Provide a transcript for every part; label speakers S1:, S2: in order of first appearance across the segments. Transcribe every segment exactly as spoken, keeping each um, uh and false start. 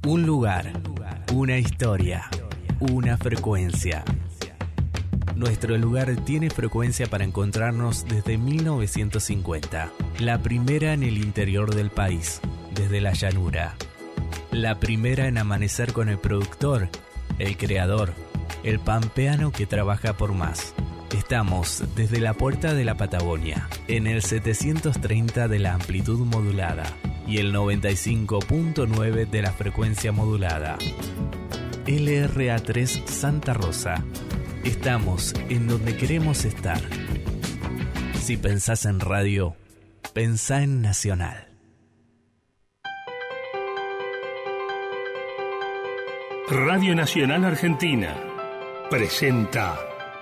S1: Un lugar, una historia, una frecuencia. Nuestro lugar tiene frecuencia para encontrarnos desde mil novecientos cincuenta. La primera en el interior del país, desde la llanura. La primera en amanecer con el productor, el creador, el pampeano que trabaja por más. Estamos desde la puerta de la Patagonia, en el setecientos treinta de la amplitud modulada y el noventa y cinco punto nueve de la frecuencia modulada. L R A tres Santa Rosa. Estamos en donde queremos estar. Si pensás en radio, pensá en Nacional.
S2: Radio Nacional Argentina presenta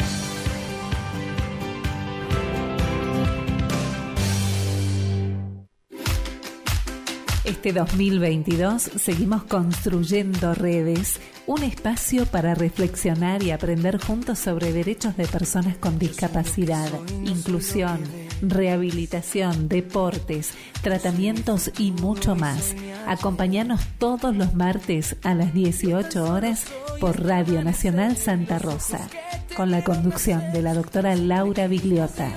S3: Este dos mil veintidós seguimos construyendo redes, un espacio para reflexionar y aprender juntos sobre derechos de personas con discapacidad, inclusión, rehabilitación, deportes, tratamientos y mucho más. Acompáñanos todos los martes a las dieciocho horas por Radio Nacional Santa Rosa, con la conducción de la doctora Laura Bigliota.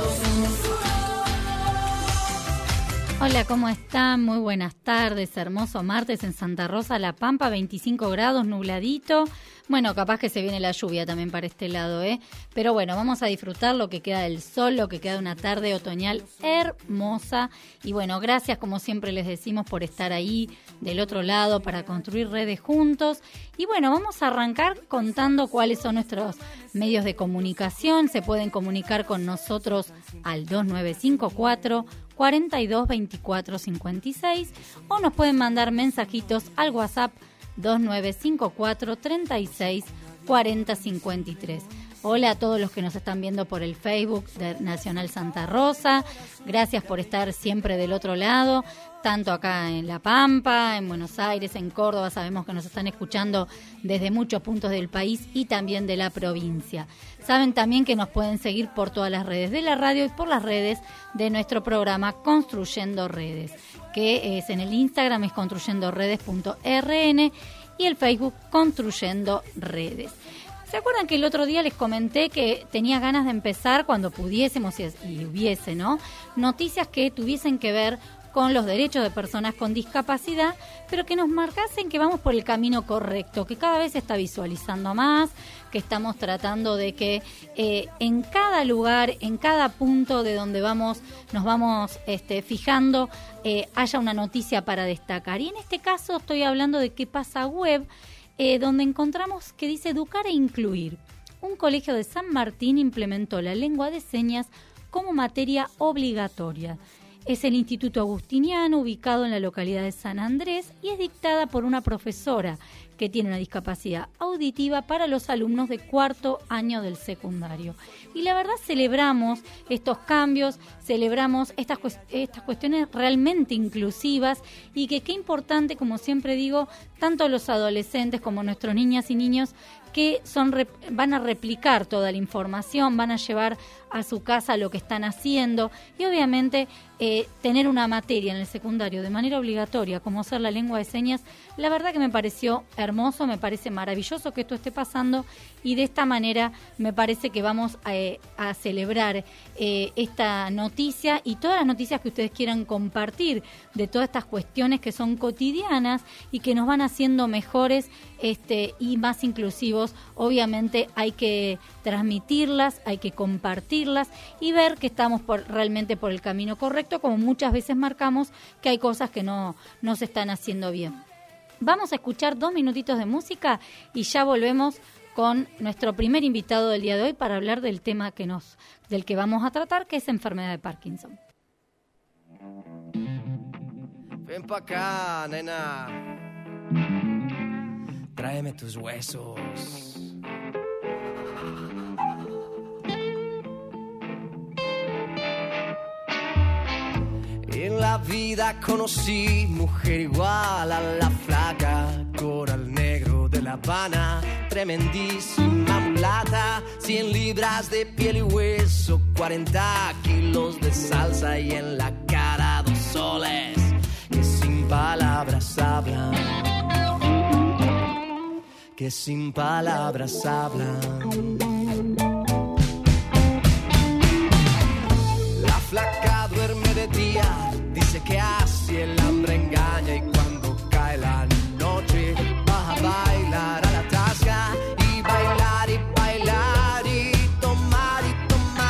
S4: Hola, ¿cómo están? Muy buenas tardes, hermoso martes en Santa Rosa, La Pampa, veinticinco grados, nubladito. Bueno, capaz que se viene la lluvia también para este lado, ¿eh? Pero bueno, vamos a disfrutar lo que queda del sol, lo que queda de una tarde otoñal hermosa. Y bueno, gracias como siempre les decimos por estar ahí del otro lado para construir redes juntos. Y bueno, vamos a arrancar contando cuáles son nuestros medios de comunicación. Se pueden comunicar con nosotros al dos nueve cinco cuatro, cuarenta y dos, veinticuatro, cincuenta y seis o nos pueden mandar mensajitos al WhatsApp dos nueve cinco cuatro, treinta y seis, cuarenta, cincuenta y tres. Hola a todos los que nos están viendo por el Facebook de Nacional Santa Rosa. Gracias por estar siempre del otro lado, tanto acá en La Pampa, en Buenos Aires, en Córdoba. Sabemos que nos están escuchando desde muchos puntos del país y también de la provincia. Saben también que nos pueden seguir por todas las redes de la radio y por las redes de nuestro programa Construyendo Redes, que es en el Instagram es construyendo redes punto r n y el Facebook Construyendo Redes. ¿Se acuerdan que el otro día les comenté que tenía ganas de empezar cuando pudiésemos y, y hubiese, ¿no? Noticias que tuviesen que ver con los derechos de personas con discapacidad, pero que nos marcasen que vamos por el camino correcto, que cada vez se está visualizando más, que estamos tratando de que eh, en cada lugar, en cada punto de donde vamos, nos vamos este, fijando, eh, haya una noticia para destacar. Y en este caso estoy hablando de Qué Pasa Web, eh, donde encontramos que dice Educar e Incluir. Un colegio de San Martín implementó la lengua de señas como materia obligatoria. Es el Instituto Agustiniano, ubicado en la localidad de San Andrés, y es dictada por una profesora que tiene una discapacidad auditiva para los alumnos de cuarto año del secundario. Y la verdad celebramos estos cambios, celebramos estas, estas cuestiones realmente inclusivas y que qué importante, como siempre digo, tanto los adolescentes como nuestros niñas y niños que son van a replicar toda la información, van a llevar a su casa lo que están haciendo y obviamente eh, tener una materia en el secundario de manera obligatoria como ser la lengua de señas, la verdad que me pareció hermoso, me parece maravilloso que esto esté pasando y de esta manera me parece que vamos a, a celebrar eh, esta noticia y todas las noticias que ustedes quieran compartir de todas estas cuestiones que son cotidianas y que nos van haciendo mejores este, y más inclusivos. Obviamente hay que transmitirlas, hay que compartirlas y ver que estamos por, realmente por el camino correcto, como muchas veces marcamos que hay cosas que no, no se están haciendo bien. Vamos a escuchar dos minutitos de música y ya volvemos con nuestro primer invitado del día de hoy para hablar del tema que nos, del que vamos a tratar, que es enfermedad de Parkinson.
S5: Ven pa' acá, nena. Tráeme tus huesos. En la vida conocí mujer igual a la flaca, coral negro de La Habana, tremendísima mulata, cien libras de piel y hueso, cuarenta kilos de salsa y en la cara dos soles que sin palabras hablan. que sin palabras hablan. La flaca duerme de día, dice que así el hambre engaña, y cuando cae la noche va a bailar a la tasca, y bailar y bailar y tomar y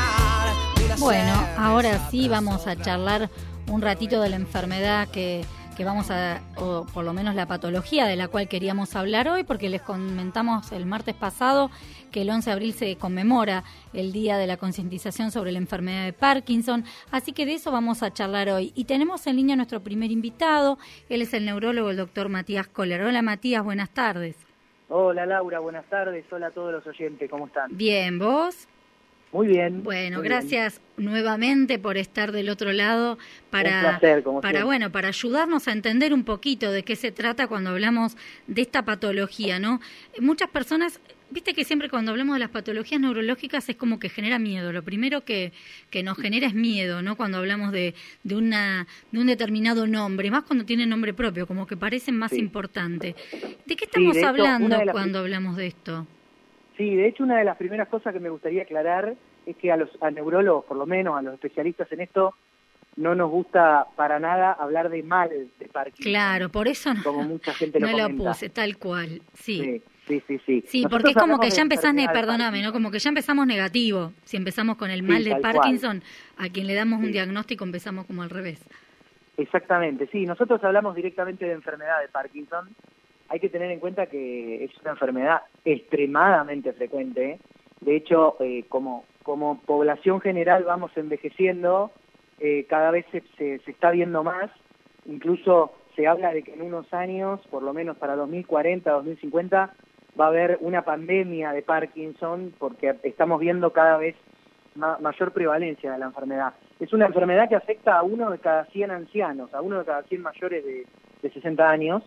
S5: tomar.
S4: Bueno, ahora sí vamos a charlar un ratito de la enfermedad que, que vamos a, o por lo menos la patología de la cual queríamos hablar hoy, porque les comentamos el martes pasado que el once de abril se conmemora el Día de la Concientización sobre la Enfermedad de Parkinson, así que de eso vamos a charlar hoy. Y tenemos en línea a nuestro primer invitado, él es el neurólogo, el doctor Matías Kohler. Hola Matías, buenas tardes.
S6: Hola Laura, buenas tardes, hola a todos los oyentes, ¿cómo están?
S4: Bien, ¿vos?
S6: Muy bien.
S4: Bueno,
S6: muy
S4: gracias bien. nuevamente por estar del otro lado para,
S6: un placer, como
S4: para
S6: siempre.
S4: bueno, para ayudarnos a entender un poquito de qué se trata cuando hablamos de esta patología, ¿no? Muchas personas, viste que siempre cuando hablamos de las patologías neurológicas es como que genera miedo. Lo primero que, que nos genera es miedo, ¿no? Cuando hablamos de, de una de un determinado nombre, más cuando tiene nombre propio, como que parecen más
S6: sí.
S4: importantes. ¿De qué estamos
S6: sí, de hecho,
S4: hablando
S6: las...
S4: cuando hablamos de esto?
S6: Sí, de hecho una de las primeras cosas que me gustaría aclarar es que a los a neurólogos, por lo menos a los especialistas en esto, no nos gusta para nada hablar de mal de Parkinson.
S4: Claro, por eso no,
S6: como mucha gente
S4: no
S6: lo comenta.
S4: lo puse, tal cual, sí.
S6: Sí, sí, sí. Sí,
S4: sí porque es como que ya empezás, perdóname, ¿no? Como que ya empezamos negativo. Si empezamos con el mal sí, de Parkinson, cual. A quien le damos sí. un diagnóstico empezamos como al revés.
S6: Exactamente, sí. Nosotros hablamos directamente de enfermedad de Parkinson. Hay que tener en cuenta que es una enfermedad extremadamente frecuente. De hecho, eh, como, como población general vamos envejeciendo, eh, cada vez se, se, se está viendo más. Incluso se habla de que en unos años, por lo menos para dos mil cuarenta, dos mil cincuenta, va a haber una pandemia de Parkinson porque estamos viendo cada vez ma- mayor prevalencia de la enfermedad. Es una enfermedad que afecta a uno de cada cien ancianos, a uno de cada cien mayores de, de sesenta años.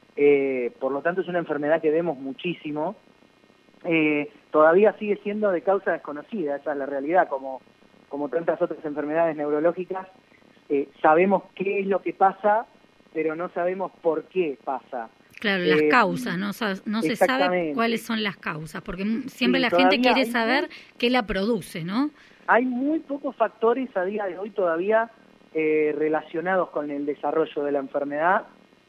S6: Eh, por lo tanto es una enfermedad que vemos muchísimo, eh, todavía sigue siendo de causa desconocida, esa es la realidad, como, como tantas otras enfermedades neurológicas, eh, sabemos qué es lo que pasa, pero no sabemos por qué pasa.
S4: Claro, las eh, causas, no, no se sabe cuáles son las causas, porque siempre sí, la gente quiere saber muy, qué la produce, ¿no?
S6: Hay muy pocos factores a día de hoy todavía eh, relacionados con el desarrollo de la enfermedad.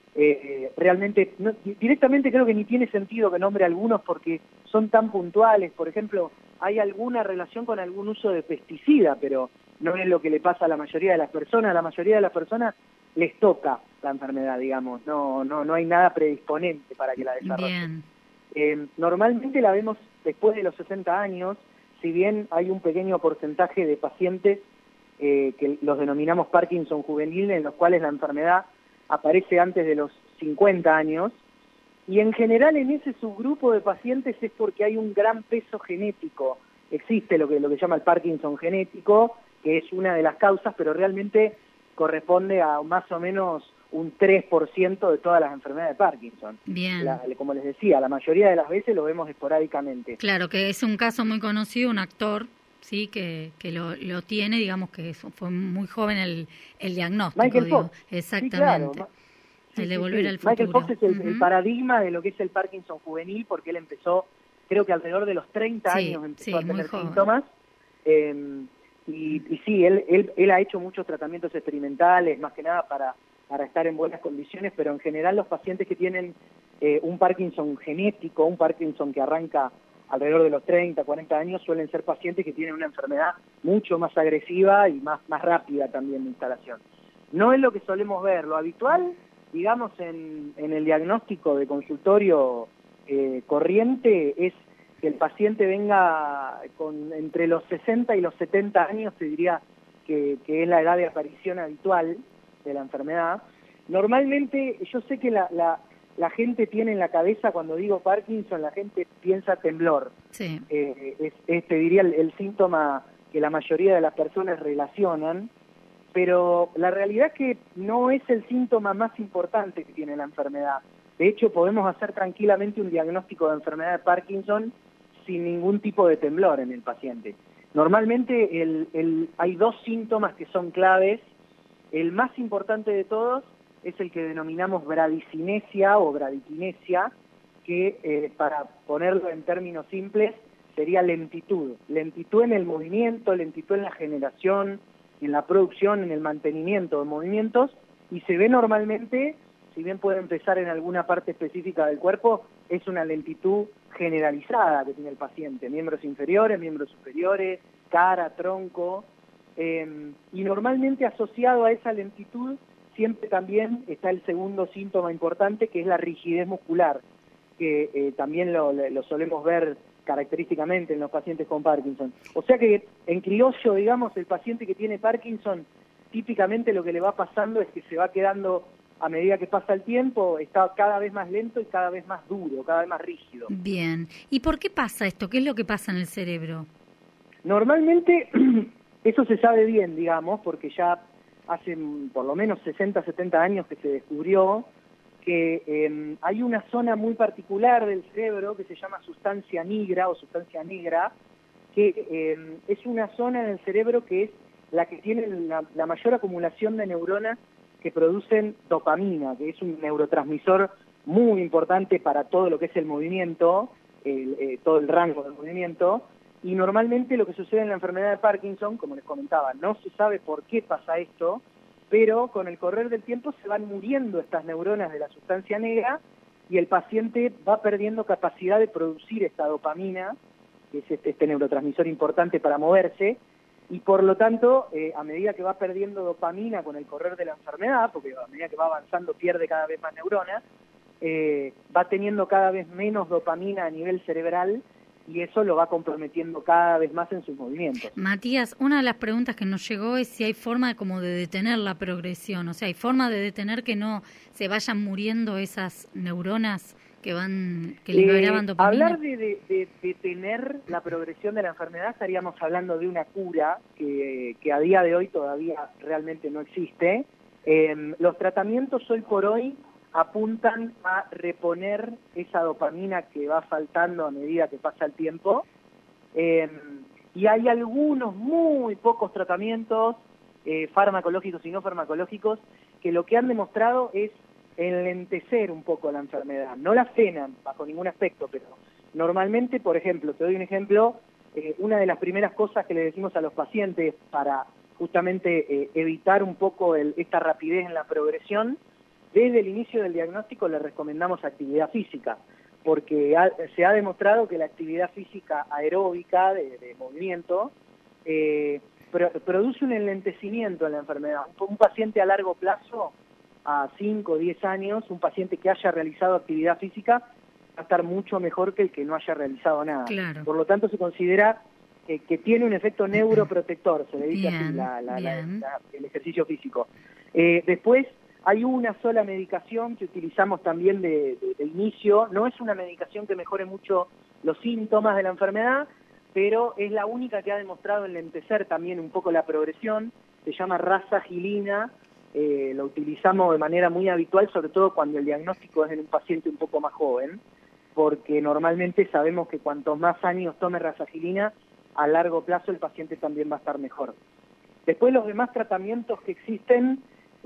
S6: Eh, realmente, no, directamente creo que ni tiene sentido que nombre algunos porque son tan puntuales. Por ejemplo, hay alguna relación con algún uso de pesticida, pero no es lo que le pasa a la mayoría de las personas. A la mayoría de las personas les toca la enfermedad, digamos, no no no hay nada predisponente para que la desarrollen. Eh, normalmente la vemos después de los sesenta años, si bien hay un pequeño porcentaje de pacientes eh, que los denominamos Parkinson juvenil, en los cuales la enfermedad aparece antes de los cincuenta años, y en general en ese subgrupo de pacientes es porque hay un gran peso genético. Existe lo que, lo que se llama el Parkinson genético, que es una de las causas, pero realmente corresponde a más o menos un tres por ciento de todas las enfermedades de Parkinson.
S4: Bien.
S6: La, como les decía, la mayoría de las veces lo vemos esporádicamente.
S4: Claro, que es un caso muy conocido, un actor, sí, que, que lo, lo tiene, digamos que eso, fue muy joven el, el diagnóstico.
S6: Michael
S4: digo.
S6: Fox.
S4: Exactamente.
S6: Sí, claro.
S4: El de
S6: sí,
S4: volver
S6: sí.
S4: al futuro.
S6: Michael Fox es el,
S4: uh-huh.
S6: el paradigma de lo que es el Parkinson juvenil, porque él empezó, creo que alrededor de los treinta
S4: sí,
S6: años empezó
S4: sí,
S6: a tener
S4: joven.
S6: síntomas. Eh, y, y sí, él, él, él ha hecho muchos tratamientos experimentales, más que nada para, para estar en buenas condiciones, pero en general los pacientes que tienen eh, un Parkinson genético, un Parkinson que arranca alrededor de los treinta, cuarenta años, suelen ser pacientes que tienen una enfermedad mucho más agresiva y más, más rápida también de instalación. No es lo que solemos ver, lo habitual, digamos, en, en el diagnóstico de consultorio eh, corriente es que el paciente venga con entre los sesenta y los setenta años, te diría que, que es la edad de aparición habitual de la enfermedad. Normalmente, yo sé que la, la, la gente tiene en la cabeza, cuando digo Parkinson, la gente piensa temblor.
S4: Sí.
S6: Eh, es, es, te diría, el, el síntoma que la mayoría de las personas relacionan, pero la realidad es que no es el síntoma más importante que tiene la enfermedad. De hecho, podemos hacer tranquilamente un diagnóstico de enfermedad de Parkinson sin ningún tipo de temblor en el paciente. Normalmente el, el, hay dos síntomas que son claves. El más importante de todos es el que denominamos bradicinesia o bradiquinesia, que, eh, para ponerlo en términos simples, sería lentitud. Lentitud en el movimiento, lentitud en la generación, en la producción, en el mantenimiento de movimientos, y se ve normalmente, si bien puede empezar en alguna parte específica del cuerpo, es una lentitud generalizada que tiene el paciente, miembros inferiores, miembros superiores, cara, tronco, eh, y normalmente asociado a esa lentitud siempre también está el segundo síntoma importante, que es la rigidez muscular, que eh, también lo, lo solemos ver característicamente en los pacientes con Parkinson. O sea que en criollo, digamos, el paciente que tiene Parkinson, típicamente lo que le va pasando es que se va quedando, a medida que pasa el tiempo, está cada vez más lento y cada vez más duro, cada vez más rígido.
S4: Bien. ¿Y por qué pasa esto? ¿Qué es lo que pasa en el cerebro?
S6: Normalmente, eso se sabe bien, digamos, porque ya hace por lo menos sesenta, setenta años que se descubrió que eh, hay una zona muy particular del cerebro que se llama sustancia nigra o sustancia negra, que eh, es una zona en el cerebro que es la que tiene la, la mayor acumulación de neuronas que producen dopamina, que es un neurotransmisor muy importante para todo lo que es el movimiento, el, eh, todo el rango del movimiento, y normalmente lo que sucede en la enfermedad de Parkinson, como les comentaba, no se sabe por qué pasa esto, pero con el correr del tiempo se van muriendo estas neuronas de la sustancia negra y el paciente va perdiendo capacidad de producir esta dopamina, que es este, este neurotransmisor importante para moverse, y por lo tanto, eh, a medida que va perdiendo dopamina con el correr de la enfermedad, porque a medida que va avanzando pierde cada vez más neuronas, eh, va teniendo cada vez menos dopamina a nivel cerebral, y eso lo va comprometiendo cada vez más en sus movimientos.
S4: Matías, una de las preguntas que nos llegó es si hay forma de, como de detener la progresión, o sea, ¿hay forma de detener que no se vayan muriendo esas neuronas que van que liberaban
S6: eh,
S4: dopamina?
S6: Hablar de, de, de detener la progresión de la enfermedad estaríamos hablando de una cura que, que a día de hoy todavía realmente no existe. Eh, los tratamientos hoy por hoy apuntan a reponer esa dopamina que va faltando a medida que pasa el tiempo. Eh, y hay algunos muy pocos tratamientos, eh, farmacológicos y no farmacológicos, que lo que han demostrado es enlentecer un poco la enfermedad. No la frenan bajo ningún aspecto, pero normalmente, por ejemplo, te doy un ejemplo, eh, una de las primeras cosas que le decimos a los pacientes para justamente eh, evitar un poco el, esta rapidez en la progresión, desde el inicio del diagnóstico le recomendamos actividad física, porque ha, se ha demostrado que la actividad física aeróbica, de, de movimiento, eh, pro, produce un enlentecimiento en la enfermedad. Un, un paciente a largo plazo, a cinco o diez años, un paciente que haya realizado actividad física, va a estar mucho mejor que el que no haya realizado nada.
S4: Claro.
S6: Por lo tanto, se considera que, que tiene un efecto neuroprotector, se le dice
S4: bien,
S6: así, la, la, la,
S4: bien.
S6: la, el ejercicio físico. Eh, después, hay una sola medicación que utilizamos también de, de, de inicio, no es una medicación que mejore mucho los síntomas de la enfermedad, pero es la única que ha demostrado enlentecer también un poco la progresión, se llama rasagilina, eh, lo utilizamos de manera muy habitual, sobre todo cuando el diagnóstico es en un paciente un poco más joven, porque normalmente sabemos que cuantos más años tome rasagilina, a largo plazo el paciente también va a estar mejor. Después los demás tratamientos que existen,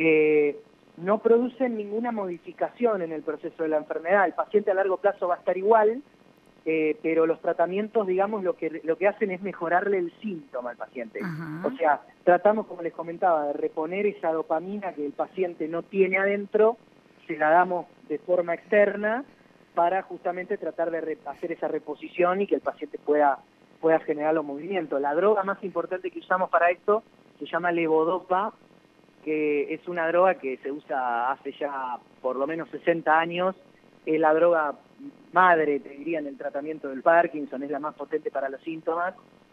S6: eh, no producen ninguna modificación en el proceso de la enfermedad. El paciente a largo plazo va a estar igual, eh, pero los tratamientos, digamos, lo que lo que hacen es mejorarle el síntoma al paciente.
S4: Ajá.
S6: O sea, tratamos, como les comentaba, de reponer esa dopamina que el paciente no tiene adentro, se la damos de forma externa para justamente tratar de hacer esa reposición y que el paciente pueda, pueda generar los movimientos. La droga más importante que usamos para esto se llama levodopa, que es una droga que se usa hace ya por lo menos sesenta años, es la droga madre, te diría, en el tratamiento del Parkinson, es la más potente para los síntomas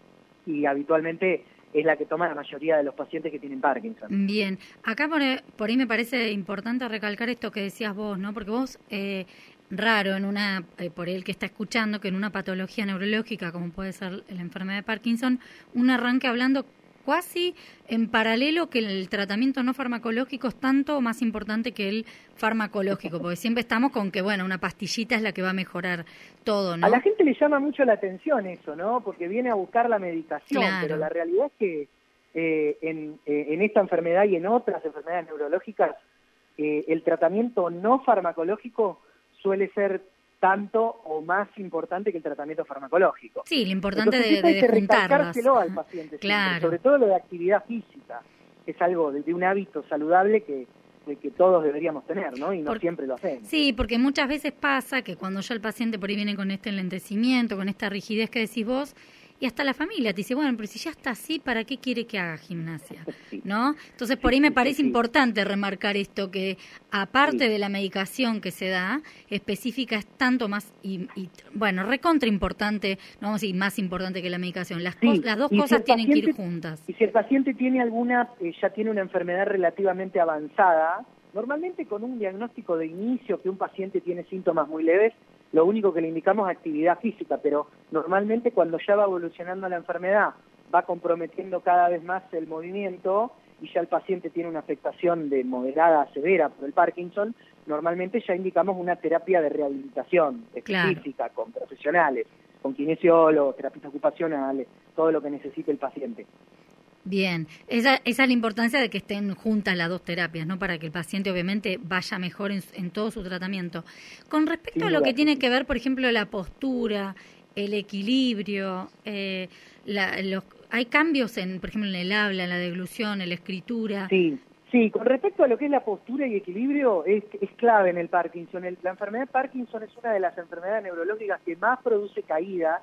S6: y habitualmente es la que toma la mayoría de los pacientes que tienen Parkinson.
S4: Bien, acá por, por ahí me parece importante recalcar esto que decías vos, ¿no? Porque vos, eh, raro en una, eh, por el que está escuchando, que en una patología neurológica como puede ser la enfermedad de Parkinson, un arranque hablando casi en paralelo que el tratamiento no farmacológico es tanto más importante que el farmacológico, porque siempre estamos con que, bueno, una pastillita es la que va a mejorar todo, ¿no?
S6: A la gente le llama mucho la atención eso, ¿no? Porque viene a buscar la medicación,
S4: Claro.
S6: pero la realidad es que eh, en, eh, en esta enfermedad y en otras enfermedades neurológicas, eh, el tratamiento no farmacológico suele ser tanto o más importante que el tratamiento farmacológico.
S4: Sí, lo importante
S6: Entonces,
S4: de, de,
S6: hay que
S4: de juntarlas.
S6: recalcárselo al paciente,
S4: claro.
S6: siempre, sobre todo lo de actividad física, que es algo de, de un hábito saludable que, de que todos deberíamos tener, ¿no? Y no
S4: Por,
S6: siempre lo hacemos.
S4: Sí, porque muchas veces pasa que cuando ya el paciente por ahí viene con este enlentecimiento, con esta rigidez que decís vos, y hasta la familia te dice, bueno, pero si ya está así, ¿para qué quiere que haga gimnasia?
S6: Sí.
S4: ¿No? Entonces, por ahí me
S6: sí,
S4: parece
S6: sí.
S4: importante remarcar esto, que aparte
S6: Sí.
S4: de la medicación que se da, específica es tanto más, y, y bueno, recontra importante, no vamos a decir más importante que la medicación, las,
S6: Sí,
S4: cos, las dos
S6: y si
S4: cosas
S6: el
S4: tienen que ir
S6: paciente-
S4: juntas.
S6: Y si el paciente tiene alguna, eh, ya tiene una enfermedad relativamente avanzada, normalmente con un diagnóstico de inicio que un paciente tiene síntomas muy leves, lo único que le indicamos es actividad física, pero normalmente cuando ya va evolucionando la enfermedad, va comprometiendo cada vez más el movimiento y ya el paciente tiene una afectación de moderada a severa por el Parkinson, normalmente ya indicamos una terapia de rehabilitación específica, claro, con profesionales, con kinesiólogos, terapistas ocupacionales, todo lo que necesite el paciente.
S4: Bien, esa, esa es la importancia de que estén juntas las dos terapias, ¿no? Para que el paciente obviamente vaya mejor en, en todo su tratamiento. Con respecto
S6: Sin
S4: a lo
S6: duda,
S4: que tiene
S6: sí.
S4: que ver, por ejemplo, la postura, el equilibrio, eh, la, los, hay cambios, en, por ejemplo, en el habla, en la deglución, en la escritura.
S6: Sí, sí, con respecto a lo que es la postura y equilibrio, es, es clave en el Parkinson. El, la enfermedad de Parkinson es una de las enfermedades neurológicas que más produce caídas,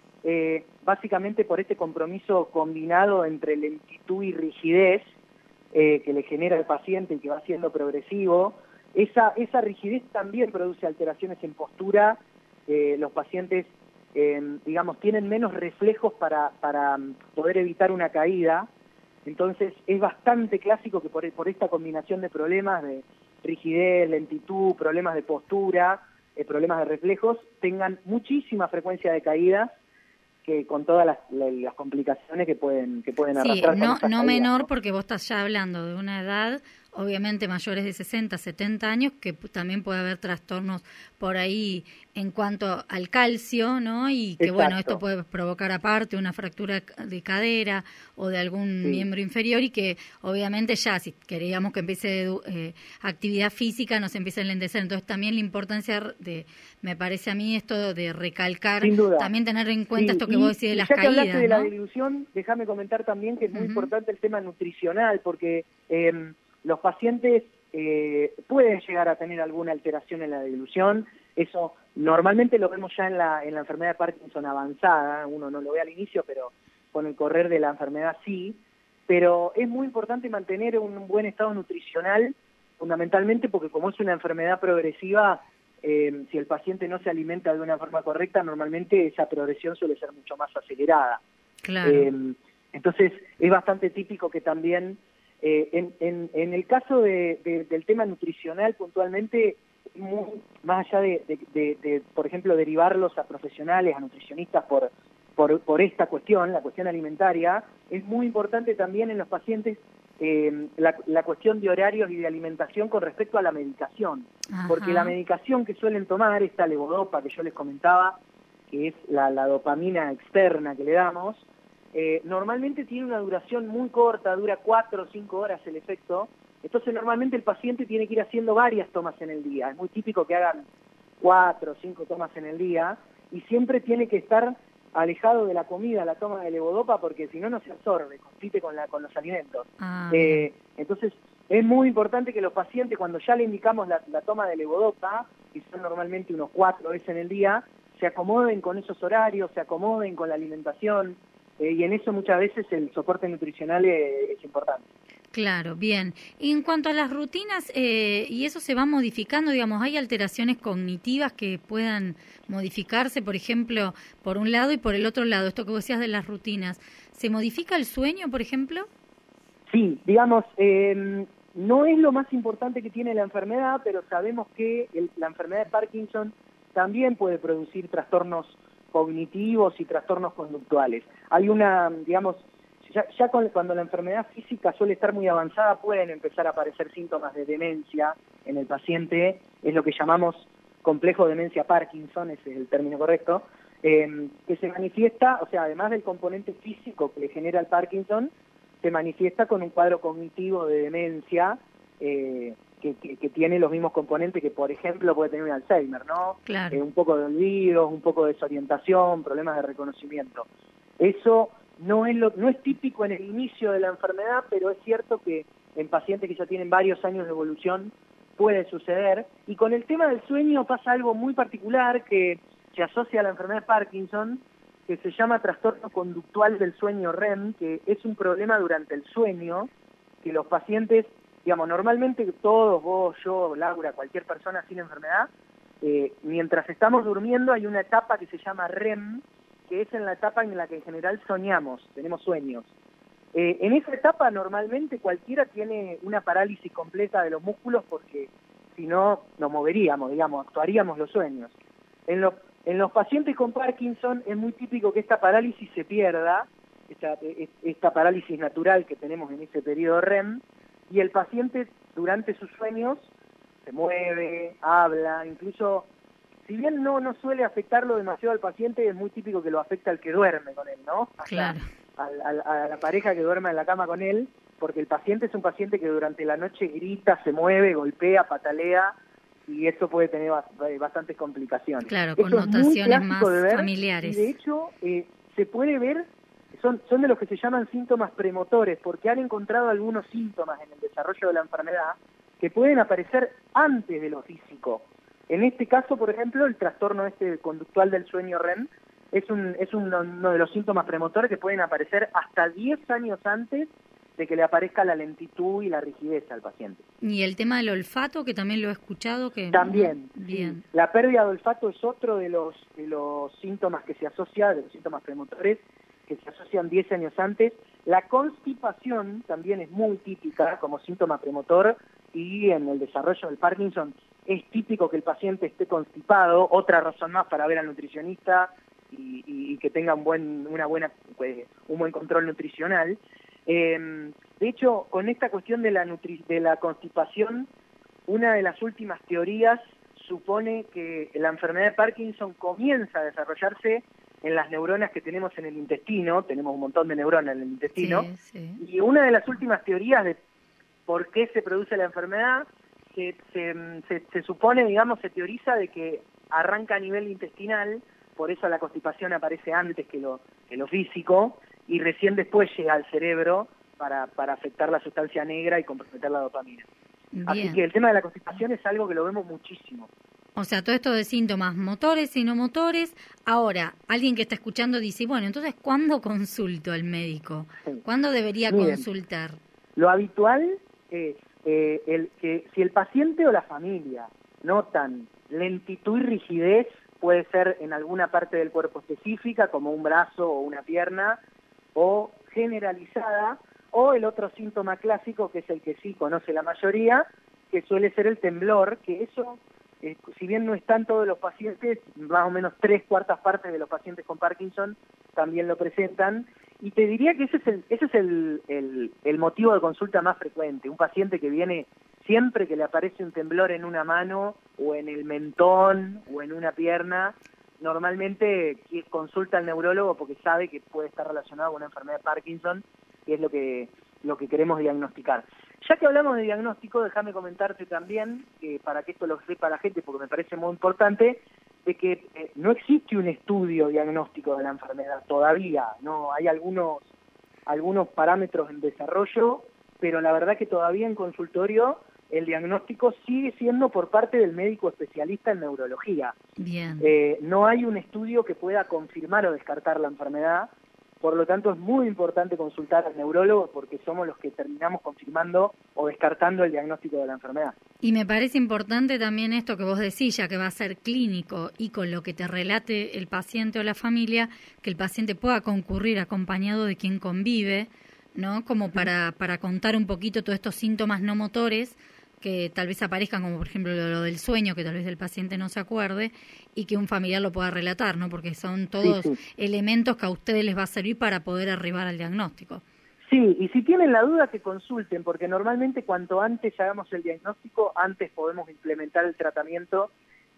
S6: eh, básicamente por este compromiso combinado entre lentitud y rigidez eh, que le genera al paciente y que va siendo progresivo. Esa, esa rigidez también produce alteraciones en postura. Eh, los pacientes, eh, digamos, tienen menos reflejos para, para poder evitar una caída. Entonces es bastante clásico que por, por esta combinación de problemas de rigidez, lentitud, problemas de postura, eh, problemas de reflejos, tengan muchísima frecuencia de caídas, que con todas las, las complicaciones que pueden que pueden
S4: Sí,
S6: arrastrar.
S4: no,
S6: con
S4: no
S6: caídas,
S4: menor,
S6: ¿no?
S4: Porque vos estás ya hablando de una edad, obviamente mayores de sesenta, setenta años, que también puede haber trastornos por ahí en cuanto al calcio, ¿no? Y que,
S6: Exacto.
S4: bueno, esto puede provocar aparte una fractura de cadera o de algún
S6: Sí.
S4: miembro inferior, y que obviamente ya, si queríamos que empiece eh, actividad física, nos empieza a enlentecer. Entonces también la importancia de, me parece a mí, esto de recalcar,
S6: Sin duda.
S4: también tener en cuenta
S6: Sí,
S4: esto que
S6: y,
S4: vos decís de
S6: y
S4: las
S6: ya que
S4: caídas,
S6: hablaste de
S4: ¿no?
S6: la deglución, déjame comentar también que es muy
S4: Uh-huh.
S6: importante el tema nutricional, porque eh, los pacientes eh, pueden llegar a tener alguna alteración en la deglución. Eso normalmente lo vemos ya en la, en la enfermedad de Parkinson avanzada, uno no lo ve al inicio, pero con el correr de la enfermedad sí. Pero es muy importante mantener un buen estado nutricional, fundamentalmente porque como es una enfermedad progresiva, eh, si el paciente no se alimenta de una forma correcta, normalmente esa progresión suele ser mucho más acelerada.
S4: Claro.
S6: Eh, entonces es bastante típico que también, eh, en, en, en el caso de, de, del tema nutricional puntualmente, muy, más allá de, de, de, de, por ejemplo, derivarlos a profesionales, a nutricionistas por, por, por esta cuestión, la cuestión alimentaria, es muy importante también en los pacientes eh, la, la cuestión de horarios y de alimentación con respecto a la medicación.
S4: Ajá.
S6: Porque la medicación que suelen tomar, esta levodopa que yo les comentaba, que es la, la dopamina externa que le damos, eh, normalmente tiene una duración muy corta, dura cuatro o cinco horas el efecto. Entonces normalmente el paciente tiene que ir haciendo varias tomas en el día. Es muy típico que hagan cuatro o cinco tomas en el día y siempre tiene que estar alejado de la comida, la toma de levodopa, porque si no, no se absorbe, compite con, la, con los alimentos.
S4: Ah,
S6: eh, entonces es muy importante que los pacientes, cuando ya le indicamos la, la toma de levodopa, que son normalmente unos cuatro veces en el día, se acomoden con esos horarios, se acomoden con la alimentación, eh, y en eso muchas veces el soporte nutricional es, es importante.
S4: Claro, bien. Y en cuanto a las rutinas, eh, y eso se va modificando, digamos, ¿hay alteraciones cognitivas que puedan modificarse, por ejemplo, por un lado y por el otro lado? Esto que vos decías de las rutinas, ¿se modifica el sueño, por ejemplo?
S6: Sí, digamos, eh, no es lo más importante que tiene la enfermedad, pero sabemos que el, la enfermedad de Parkinson también puede producir trastornos cognitivos y trastornos conductuales. Hay una, digamos, ya, ya con, cuando la enfermedad física suele estar muy avanzada, pueden empezar a aparecer síntomas de demencia en el paciente, es lo que llamamos complejo de demencia Parkinson, ese es el término correcto, eh, que se manifiesta, o sea, además del componente físico que le genera el Parkinson, se manifiesta con un cuadro cognitivo de demencia, eh, que, que, que tiene los mismos componentes que, por ejemplo, puede tener un Alzheimer, ¿no?
S4: Claro.
S6: Eh, un poco de olvido, un poco de desorientación, problemas de reconocimiento. Eso no es, lo, no es típico en el inicio de la enfermedad, pero es cierto que en pacientes que ya tienen varios años de evolución puede suceder. Y con el tema del sueño pasa algo muy particular que se asocia a la enfermedad de Parkinson, que se llama trastorno conductual del sueño R E M, que es un problema durante el sueño, que los pacientes, digamos, normalmente todos, vos, yo, Laura, cualquier persona sin enfermedad, eh, mientras estamos durmiendo hay una etapa que se llama R E M, que es en la etapa en la que en general soñamos, tenemos sueños. Eh, en esa etapa normalmente cualquiera tiene una parálisis completa de los músculos porque si no nos moveríamos, digamos, actuaríamos los sueños. En los, en los pacientes con Parkinson es muy típico que esta parálisis se pierda, esta, esta parálisis natural que tenemos en ese periodo R E M, y el paciente durante sus sueños se mueve, habla, incluso, si bien no, no suele afectarlo demasiado al paciente, es muy típico que lo afecta al que duerme con él, ¿no? Hasta
S4: claro.
S6: A, a, a la pareja que duerme en la cama con él, porque el paciente es un paciente que durante la noche grita, se mueve, golpea, patalea, y eso puede tener bastantes complicaciones.
S4: Claro,
S6: eso
S4: connotaciones más
S6: ver,
S4: familiares.
S6: Y de hecho, eh, se puede ver, son, son de los que se llaman síntomas premotores, porque han encontrado algunos síntomas en el desarrollo de la enfermedad que pueden aparecer antes de lo físico. En este caso, por ejemplo, el trastorno este conductual del sueño R E M es un es un, uno de los síntomas premotores que pueden aparecer hasta diez años antes de que le aparezca la lentitud y la rigidez al paciente.
S4: Y el tema del olfato, que también lo he escuchado, que
S6: también,
S4: bien.
S6: Sí. La pérdida de olfato es otro de los de los síntomas que se asocia, de los síntomas premotores que se asocian diez años antes. La constipación también es muy típica como síntoma premotor, y en el desarrollo del Parkinson es típico que el paciente esté constipado, otra razón más para ver al nutricionista y, y, y que tenga un buen una buena pues, un buen control nutricional. Eh, de hecho, con esta cuestión de la nutri de la constipación, una de las últimas teorías supone que la enfermedad de Parkinson comienza a desarrollarse en las neuronas que tenemos en el intestino. Tenemos un montón de neuronas en el intestino,
S4: sí, sí.
S6: Y una de las últimas teorías de por qué se produce la enfermedad se, se, se, se supone, digamos, se teoriza de que arranca a nivel intestinal, por eso la constipación aparece antes que lo, que lo físico, y recién después llega al cerebro para, para afectar la sustancia negra y comprometer la dopamina.
S4: Bien.
S6: Así que el tema de la constipación es algo que lo vemos muchísimo.
S4: O sea, todo esto de síntomas motores y no motores. Ahora, alguien que está escuchando dice, bueno, entonces, ¿cuándo consulto al médico? ¿Cuándo debería Miren, consultar?
S6: Lo habitual es eh, el que si el paciente o la familia notan lentitud y rigidez, puede ser en alguna parte del cuerpo específica, como un brazo o una pierna, o generalizada, o el otro síntoma clásico, que es el que sí conoce la mayoría, que suele ser el temblor, que eso, eh, si bien no están todos los pacientes, más o menos tres cuartas partes de los pacientes con Parkinson también lo presentan, y te diría que ese es el, ese es el, el, el motivo de consulta más frecuente. Un paciente que viene siempre que le aparece un temblor en una mano, o en el mentón, o en una pierna, normalmente consulta al neurólogo porque sabe que puede estar relacionado con una enfermedad de Parkinson, que es lo que lo que queremos diagnosticar. Ya que hablamos de diagnóstico, déjame comentarte también, eh, para que esto lo sepa la gente, porque me parece muy importante, de que eh, no existe un estudio diagnóstico de la enfermedad todavía. No hay algunos algunos parámetros en desarrollo, pero la verdad que todavía en consultorio el diagnóstico sigue siendo por parte del médico especialista en neurología.
S4: Bien.
S6: Eh, no hay un estudio que pueda confirmar o descartar la enfermedad. Por lo tanto, es muy importante consultar al neurólogo porque somos los que terminamos confirmando o descartando el diagnóstico de la enfermedad.
S4: Y me parece importante también esto que vos decís, ya que va a ser clínico y con lo que te relate el paciente o la familia, que el paciente pueda concurrir acompañado de quien convive, ¿no? Como para, para contar un poquito todos estos síntomas no motores que tal vez aparezcan, como por ejemplo lo, lo del sueño, que tal vez el paciente no se acuerde, y que un familiar lo pueda relatar, ¿no? Porque son todos sí, sí. elementos que a ustedes les va a servir para poder arribar al diagnóstico.
S6: Sí, y si tienen la duda que consulten, porque normalmente cuanto antes hagamos el diagnóstico, antes podemos implementar el tratamiento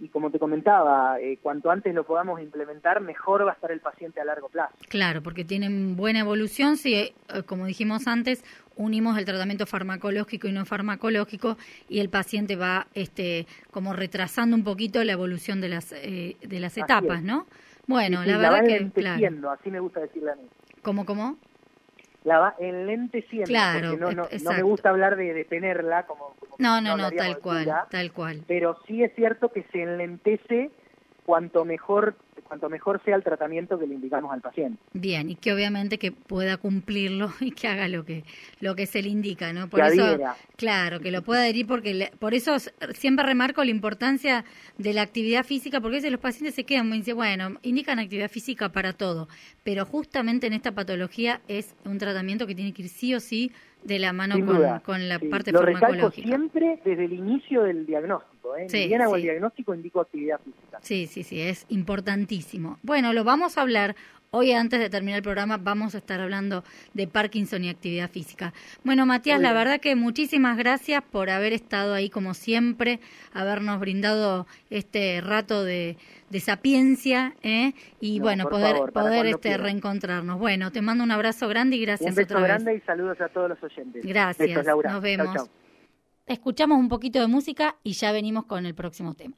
S6: y como te comentaba, eh, cuanto antes lo podamos implementar, mejor va a estar el paciente a largo plazo.
S4: Claro, porque tienen buena evolución, si, eh, como dijimos antes, unimos el tratamiento farmacológico y no farmacológico, y el paciente va este como retrasando un poquito la evolución de las eh, de las
S6: Así
S4: etapas,
S6: es.
S4: ¿no? Bueno,
S6: Sí, sí,
S4: la verdad
S6: va
S4: que...
S6: enlenteciendo,
S4: Claro.
S6: así me gusta decirle a mí.
S4: ¿Cómo, cómo?
S6: La va enlenteciendo,
S4: Claro,
S6: porque no, no, no me
S4: exacto.
S6: gusta hablar de detenerla, como, como
S4: No, no, no,
S6: hablaríamos
S4: tal
S6: de
S4: cual,
S6: cura,
S4: tal cual.
S6: pero sí es cierto que se enlentece cuanto mejor cuanto mejor sea el tratamiento que le indicamos al paciente.
S4: Bien, y que obviamente que pueda cumplirlo y que haga lo que lo que se le indica, ¿no? Por
S6: Que
S4: eso,
S6: adhiera.
S4: claro, que lo pueda adherir, porque le- por eso s- siempre remarco la importancia de la actividad física, porque a veces los pacientes se quedan y dicen, bueno, indican actividad física para todo, pero justamente en esta patología es un tratamiento que tiene que ir sí o sí de la mano
S6: Sin
S4: con,
S6: duda,
S4: con la
S6: sí.
S4: parte
S6: Lo recalco
S4: farmacológica.
S6: siempre desde el inicio del diagnóstico, ¿eh?
S4: Sí,
S6: Ni bien hago el
S4: sí.
S6: diagnóstico, indico actividad física.
S4: Sí, sí, sí, es importantísimo. Bueno, lo vamos a hablar. Hoy, antes de terminar el programa, vamos a estar hablando de Parkinson y actividad física. Bueno, Matías,
S6: Muy
S4: la
S6: bien.
S4: verdad que muchísimas gracias por haber estado ahí como siempre, habernos brindado este rato de, de sapiencia, ¿eh? Y
S6: No,
S4: bueno,
S6: por
S4: poder,
S6: favor, para
S4: poder
S6: cuando
S4: este
S6: quieran.
S4: reencontrarnos. Bueno, te mando un abrazo grande y gracias
S6: Un beso
S4: otra
S6: grande
S4: vez.
S6: y saludos a todos los oyentes.
S4: Gracias,
S6: Besos, Laura.
S4: nos
S6: Chau,
S4: vemos.
S6: chau.
S4: Escuchamos un poquito de música y ya venimos con el próximo tema.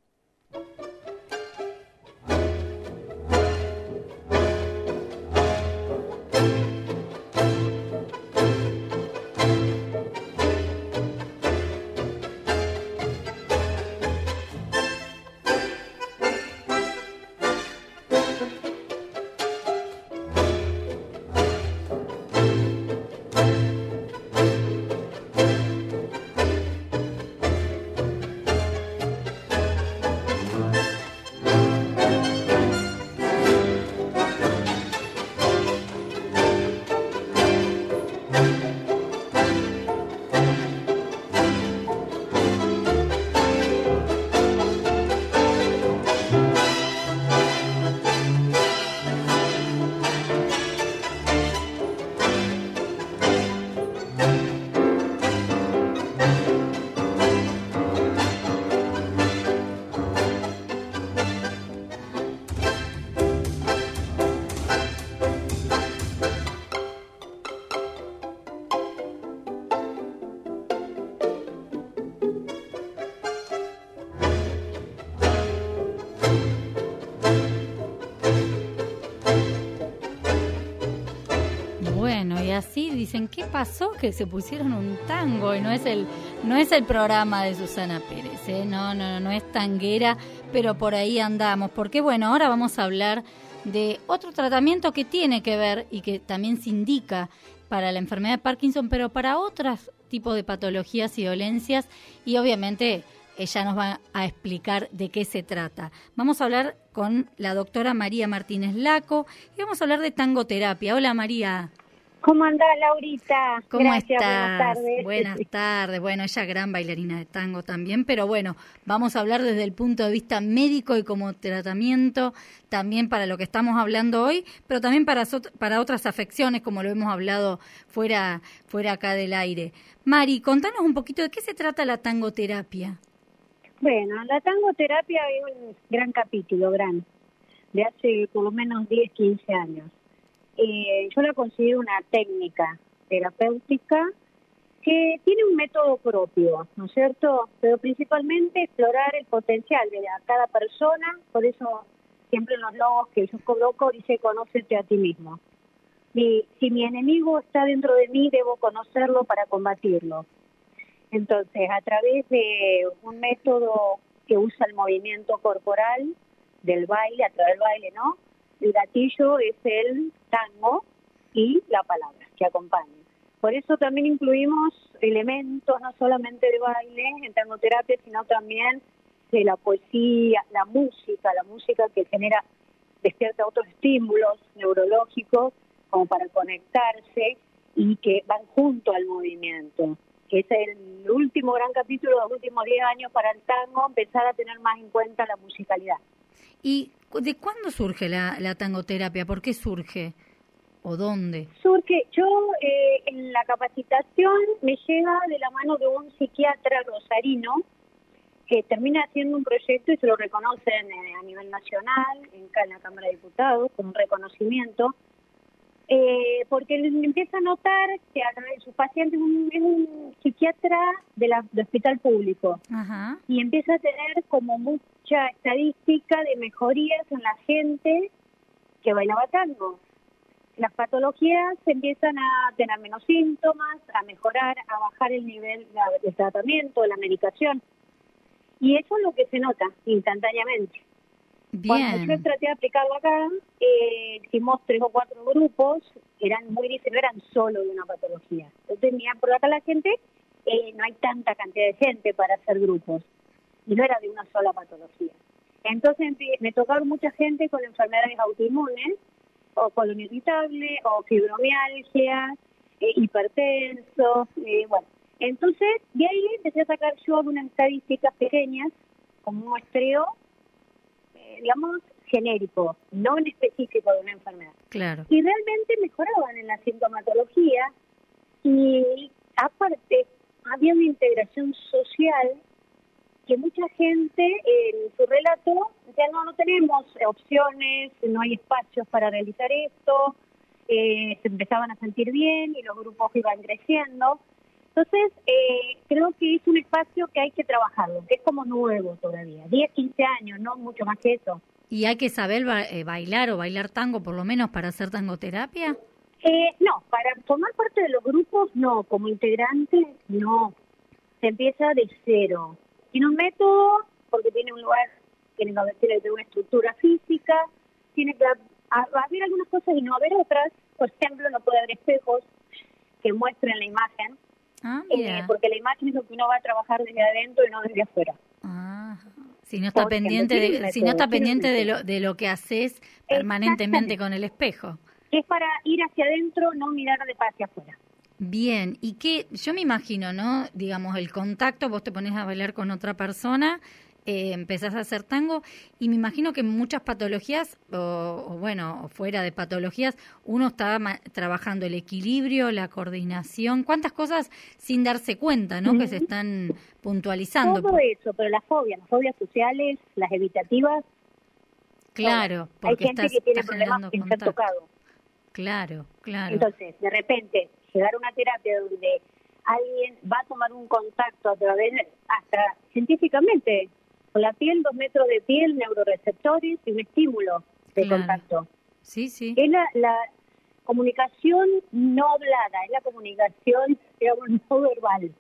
S4: Bueno, y así dicen, ¿qué pasó? Que se pusieron un tango y no es el no es el programa de Susana Pérez, ¿eh? No, no, no es tanguera, pero por ahí andamos. Porque bueno, ahora vamos a hablar de otro tratamiento que tiene que ver y que también se indica para la enfermedad de Parkinson, pero para otros tipos de patologías y dolencias, y obviamente ella nos va a explicar de qué se trata. Vamos a hablar con la doctora María Martínez Laco y vamos a hablar de tangoterapia. Hola, María.
S7: ¿Cómo andás, Laurita?
S4: ¿Cómo
S7: Gracias,
S4: estás?
S7: buenas tardes.
S4: Buenas tardes. Bueno, ella gran bailarina de tango también, pero bueno, vamos a hablar desde el punto de vista médico y como tratamiento, también para lo que estamos hablando hoy, pero también para, so- para otras afecciones, como lo hemos hablado fuera, fuera acá del aire. Mari, contanos un poquito de qué se trata la tangoterapia.
S7: Bueno, la tangoterapia es un gran capítulo, gran, de hace por lo menos diez, quince años. Eh, yo la considero una técnica terapéutica que tiene un método propio, ¿no es cierto? Pero principalmente explorar el potencial de la- cada persona, por eso siempre en los logos que yo coloco dice conócete a ti mismo. Y si mi enemigo está dentro de mí, debo conocerlo para combatirlo. Entonces, a través de un método que usa el movimiento corporal del baile, a través del baile, ¿no? El gatillo es el tango y la palabra que acompaña. Por eso también incluimos elementos no solamente de baile en tangoterapia, sino también de la poesía, la música, la música que genera, despierta otros estímulos neurológicos como para conectarse y que van junto al movimiento. Que es el último gran capítulo de los últimos diez años para el tango, empezar a tener más en cuenta la musicalidad.
S4: ¿Y de cuándo surge la, la tangoterapia? ¿Por qué surge? ¿O dónde?
S7: Surge, yo eh, en la capacitación me llega de la mano de un psiquiatra rosarino que termina haciendo un proyecto y se lo reconocen eh, a nivel nacional, en, en la Cámara de Diputados, con un reconocimiento, eh, porque empieza a notar que a través de sus pacientes es un, es un psiquiatra de la, del hospital público.
S4: Ajá.
S7: Y empieza a tener como mucha estadística de mejorías en la gente que bailaba tango. Las patologías empiezan a tener menos síntomas, a mejorar, a bajar el nivel de tratamiento, la medicación. Y eso es lo que se nota instantáneamente.
S4: Bien.
S7: Cuando yo traté de aplicarlo acá, eh, hicimos tres o cuatro grupos, eran muy diferentes, no eran solo de una patología. Entonces, mira, por acá la gente, eh, no hay tanta cantidad de gente para hacer grupos. Y no era de una sola patología. Entonces me tocaron mucha gente con enfermedades autoinmunes, o colon irritable, o fibromialgia, eh, hipertenso, eh, bueno. Entonces, de ahí empecé a sacar yo algunas estadísticas pequeñas, como un muestreo, eh, digamos, genérico, no en específico de una enfermedad.
S4: Claro.
S7: Y realmente mejoraban en la sintomatología, y aparte había una integración social que mucha gente en su relato ya no, no tenemos opciones, no hay espacios para realizar esto, eh, se empezaban a sentir bien y los grupos iban creciendo. Entonces, eh, creo que es un espacio que hay que trabajarlo, que es como nuevo todavía, diez, quince años, no mucho más que eso.
S4: ¿Y hay que saber ba- eh, bailar o bailar tango por lo menos para hacer tangoterapia?
S7: Eh, no, para formar parte de los grupos, no, como integrante, no. Se empieza de cero. Tiene un método, porque tiene un lugar, tiene que haber tiene una estructura física, tiene que haber algunas cosas y no haber otras. Por ejemplo, no puede haber espejos que muestren la imagen,
S4: Ah,
S7: eh, porque la imagen es lo que uno va a trabajar desde adentro y no desde afuera.
S4: Ah, si no está
S7: Porque
S4: pendiente,
S7: no tiene
S4: de,
S7: un
S4: si no está
S7: método, tiene un
S4: pendiente de
S7: método.
S4: lo de lo que haces permanentemente con el espejo.
S7: Es para ir hacia adentro, no mirar de hacia afuera.
S4: Bien, y que yo me imagino, ¿no? Digamos, el contacto, vos te pones a bailar con otra persona, eh, empezás a hacer tango, y me imagino que en muchas patologías, o, o bueno, o fuera de patologías, uno está ma- trabajando el equilibrio, la coordinación, cuántas cosas sin darse cuenta, ¿no?
S7: Ujú.
S4: Que se están puntualizando.
S7: Todo eso, pero las fobias, las fobias sociales, las evitativas.
S4: Claro,
S7: Hay
S4: porque
S7: gente
S4: estás,
S7: que tiene
S4: estás
S7: problemas
S4: generando
S7: en ser
S4: contacto.
S7: tocado.
S4: Claro, claro.
S7: Entonces, de repente, llegar a una terapia donde alguien va a tomar un contacto a través, de- hasta científicamente, con la piel, dos metros de piel, neuroreceptores y un estímulo de
S4: Claro.
S7: contacto.
S4: Sí, sí.
S7: Es la, la comunicación no hablada, es la comunicación, digamos, no verbal.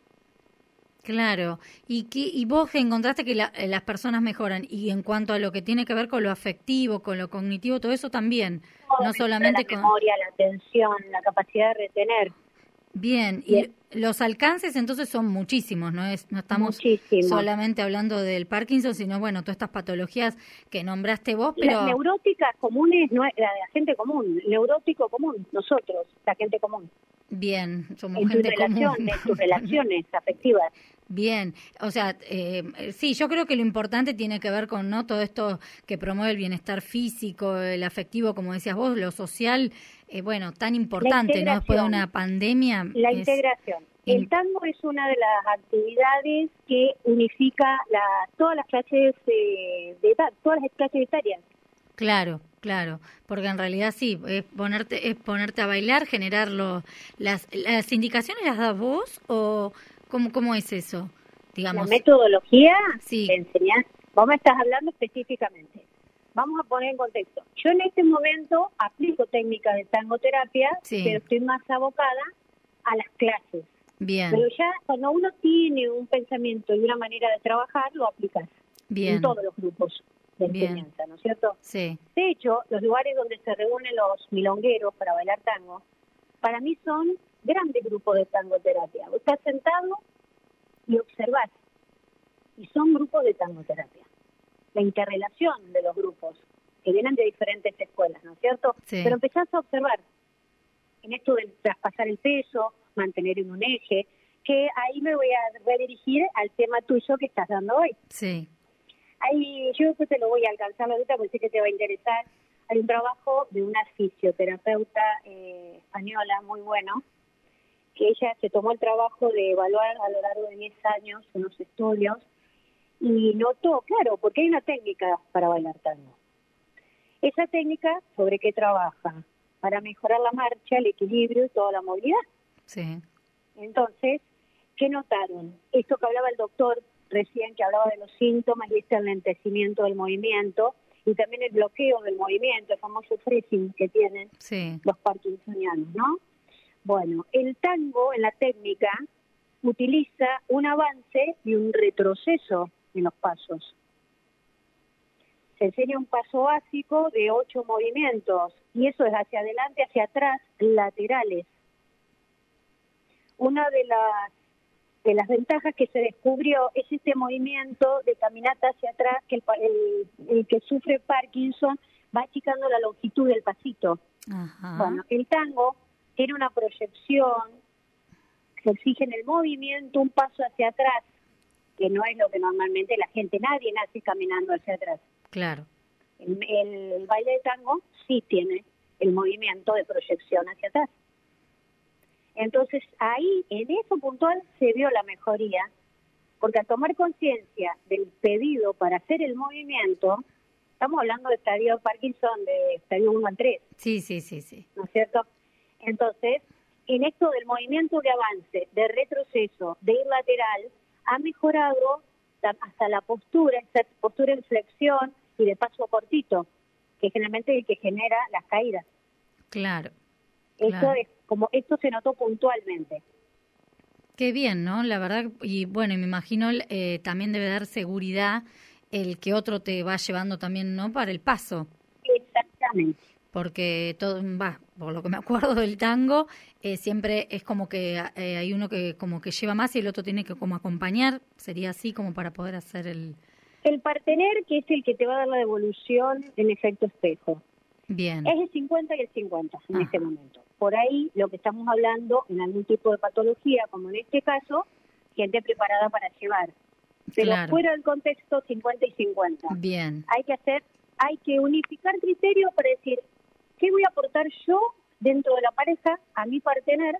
S4: Claro, y que y vos que encontraste que la- eh, las personas mejoran, y en cuanto a lo que tiene que ver con lo afectivo, con lo cognitivo, todo eso también,
S7: Todo,
S4: no solamente
S7: la
S4: con...
S7: memoria, la atención, la capacidad de retener.
S4: Bien, y
S7: Bien.
S4: los alcances entonces son muchísimos, no es no estamos
S7: Muchísimos.
S4: solamente hablando del Parkinson, sino bueno, todas estas patologías que nombraste vos, pero...
S7: Las neuróticas comunes, no es la de la gente común, neurótico común, nosotros, la gente común.
S4: Bien, somos
S7: En tu
S4: gente
S7: relación,
S4: común.
S7: en tus relaciones afectivas.
S4: Bien, o sea, eh, sí, yo creo que lo importante tiene que ver con no todo esto que promueve el bienestar físico, el afectivo, como decías vos, lo social, eh, bueno, tan importante, ¿no? Después de una pandemia.
S7: La
S4: es-
S7: integración.
S4: in-
S7: El tango es una de las actividades que unifica la, todas las clases de, de edad, todas las clases etarias.
S4: Claro, claro, porque en realidad sí, es ponerte, es ponerte a bailar, generarlo. Las, las indicaciones las das vos o cómo, cómo es eso, digamos.
S7: La metodología
S4: Sí.
S7: de enseñar, vos me estás hablando específicamente. Vamos a poner en contexto. Yo en este momento aplico técnicas de tangoterapia,
S4: Sí.
S7: pero estoy más abocada a las clases.
S4: Bien,
S7: Pero ya cuando uno tiene un pensamiento y una manera de trabajar, lo aplicas
S4: bien,
S7: en todos los grupos de
S4: Bien.
S7: enseñanza, ¿no es cierto?
S4: sí,
S7: De hecho, los lugares donde se reúnen los milongueros para bailar tango, para mí son grandes grupos de tangoterapia. Vos estás sentado y observás, y son grupos de tangoterapia. La interrelación de los grupos, que vienen de diferentes escuelas, ¿no es cierto?
S4: Sí.
S7: Pero empezás a observar, en esto de traspasar el peso, mantener en un eje, que ahí me voy a redirigir al tema tuyo que estás dando hoy.
S4: sí,
S7: Ahí, yo después te lo voy a alcanzar ahorita porque sé que te va a interesar. Hay un trabajo de una fisioterapeuta eh, española muy bueno, que ella se tomó el trabajo de evaluar a lo largo de diez años unos estudios y notó, claro, porque hay una técnica para bailar tango. Esa técnica, ¿sobre qué trabaja? Para mejorar la marcha, el equilibrio y toda la movilidad.
S4: Sí.
S7: Entonces, ¿qué notaron? Esto que hablaba el doctor recién, que hablaba de los síntomas y este enlentecimiento del movimiento, y también el bloqueo del movimiento, el famoso freezing que tienen
S4: sí.
S7: los parkinsonianos, ¿no? Bueno, el tango en la técnica utiliza un avance y un retroceso en los pasos. Se enseña un paso básico de ocho movimientos, y eso es hacia adelante, hacia atrás, laterales. Una de las de las ventajas que se descubrió es este movimiento de caminata hacia atrás, que el, el, el que sufre Parkinson va achicando la longitud del pasito.
S4: Ajá.
S7: Bueno, el tango tiene una proyección que exige en el movimiento un paso hacia atrás, que no es lo que normalmente la gente, nadie nace caminando hacia atrás.
S4: Claro.
S7: El, el, el baile de tango sí tiene el movimiento de proyección hacia atrás. Entonces, ahí, en eso puntual, se vio la mejoría, porque al tomar conciencia del pedido para hacer el movimiento, estamos hablando de estadio Parkinson, de estadio uno al tres.
S4: Sí, sí, sí, sí.
S7: ¿No es cierto? Entonces, en esto del movimiento de avance, de retroceso, de ir lateral, ha mejorado la, hasta la postura, esa postura en flexión y de paso cortito, que generalmente es el que genera las caídas.
S4: Claro.
S7: Eso
S4: claro.
S7: es como esto se notó puntualmente.
S4: Qué bien, ¿no? La verdad, y bueno, y me imagino eh, también debe dar seguridad el que otro te va llevando también, ¿no? Para el paso.
S7: Exactamente.
S4: Porque todo, va, por lo que me acuerdo del tango, eh, siempre es como que eh, hay uno que como que lleva más y el otro tiene que como acompañar, sería así como para poder hacer el...
S7: El partener, que es el que te va a dar la devolución en efecto espejo.
S4: Bien.
S7: Es el cincuenta y el cincuenta en
S4: Ajá.
S7: este momento. Por ahí lo que estamos hablando en algún tipo de patología, como en este caso, gente preparada para llevar. Pero
S4: Claro.
S7: fuera del contexto, cincuenta y cincuenta.
S4: Bien.
S7: Hay que hacer, hay que unificar criterios para decir, ¿qué voy a aportar yo dentro de la pareja a mi partener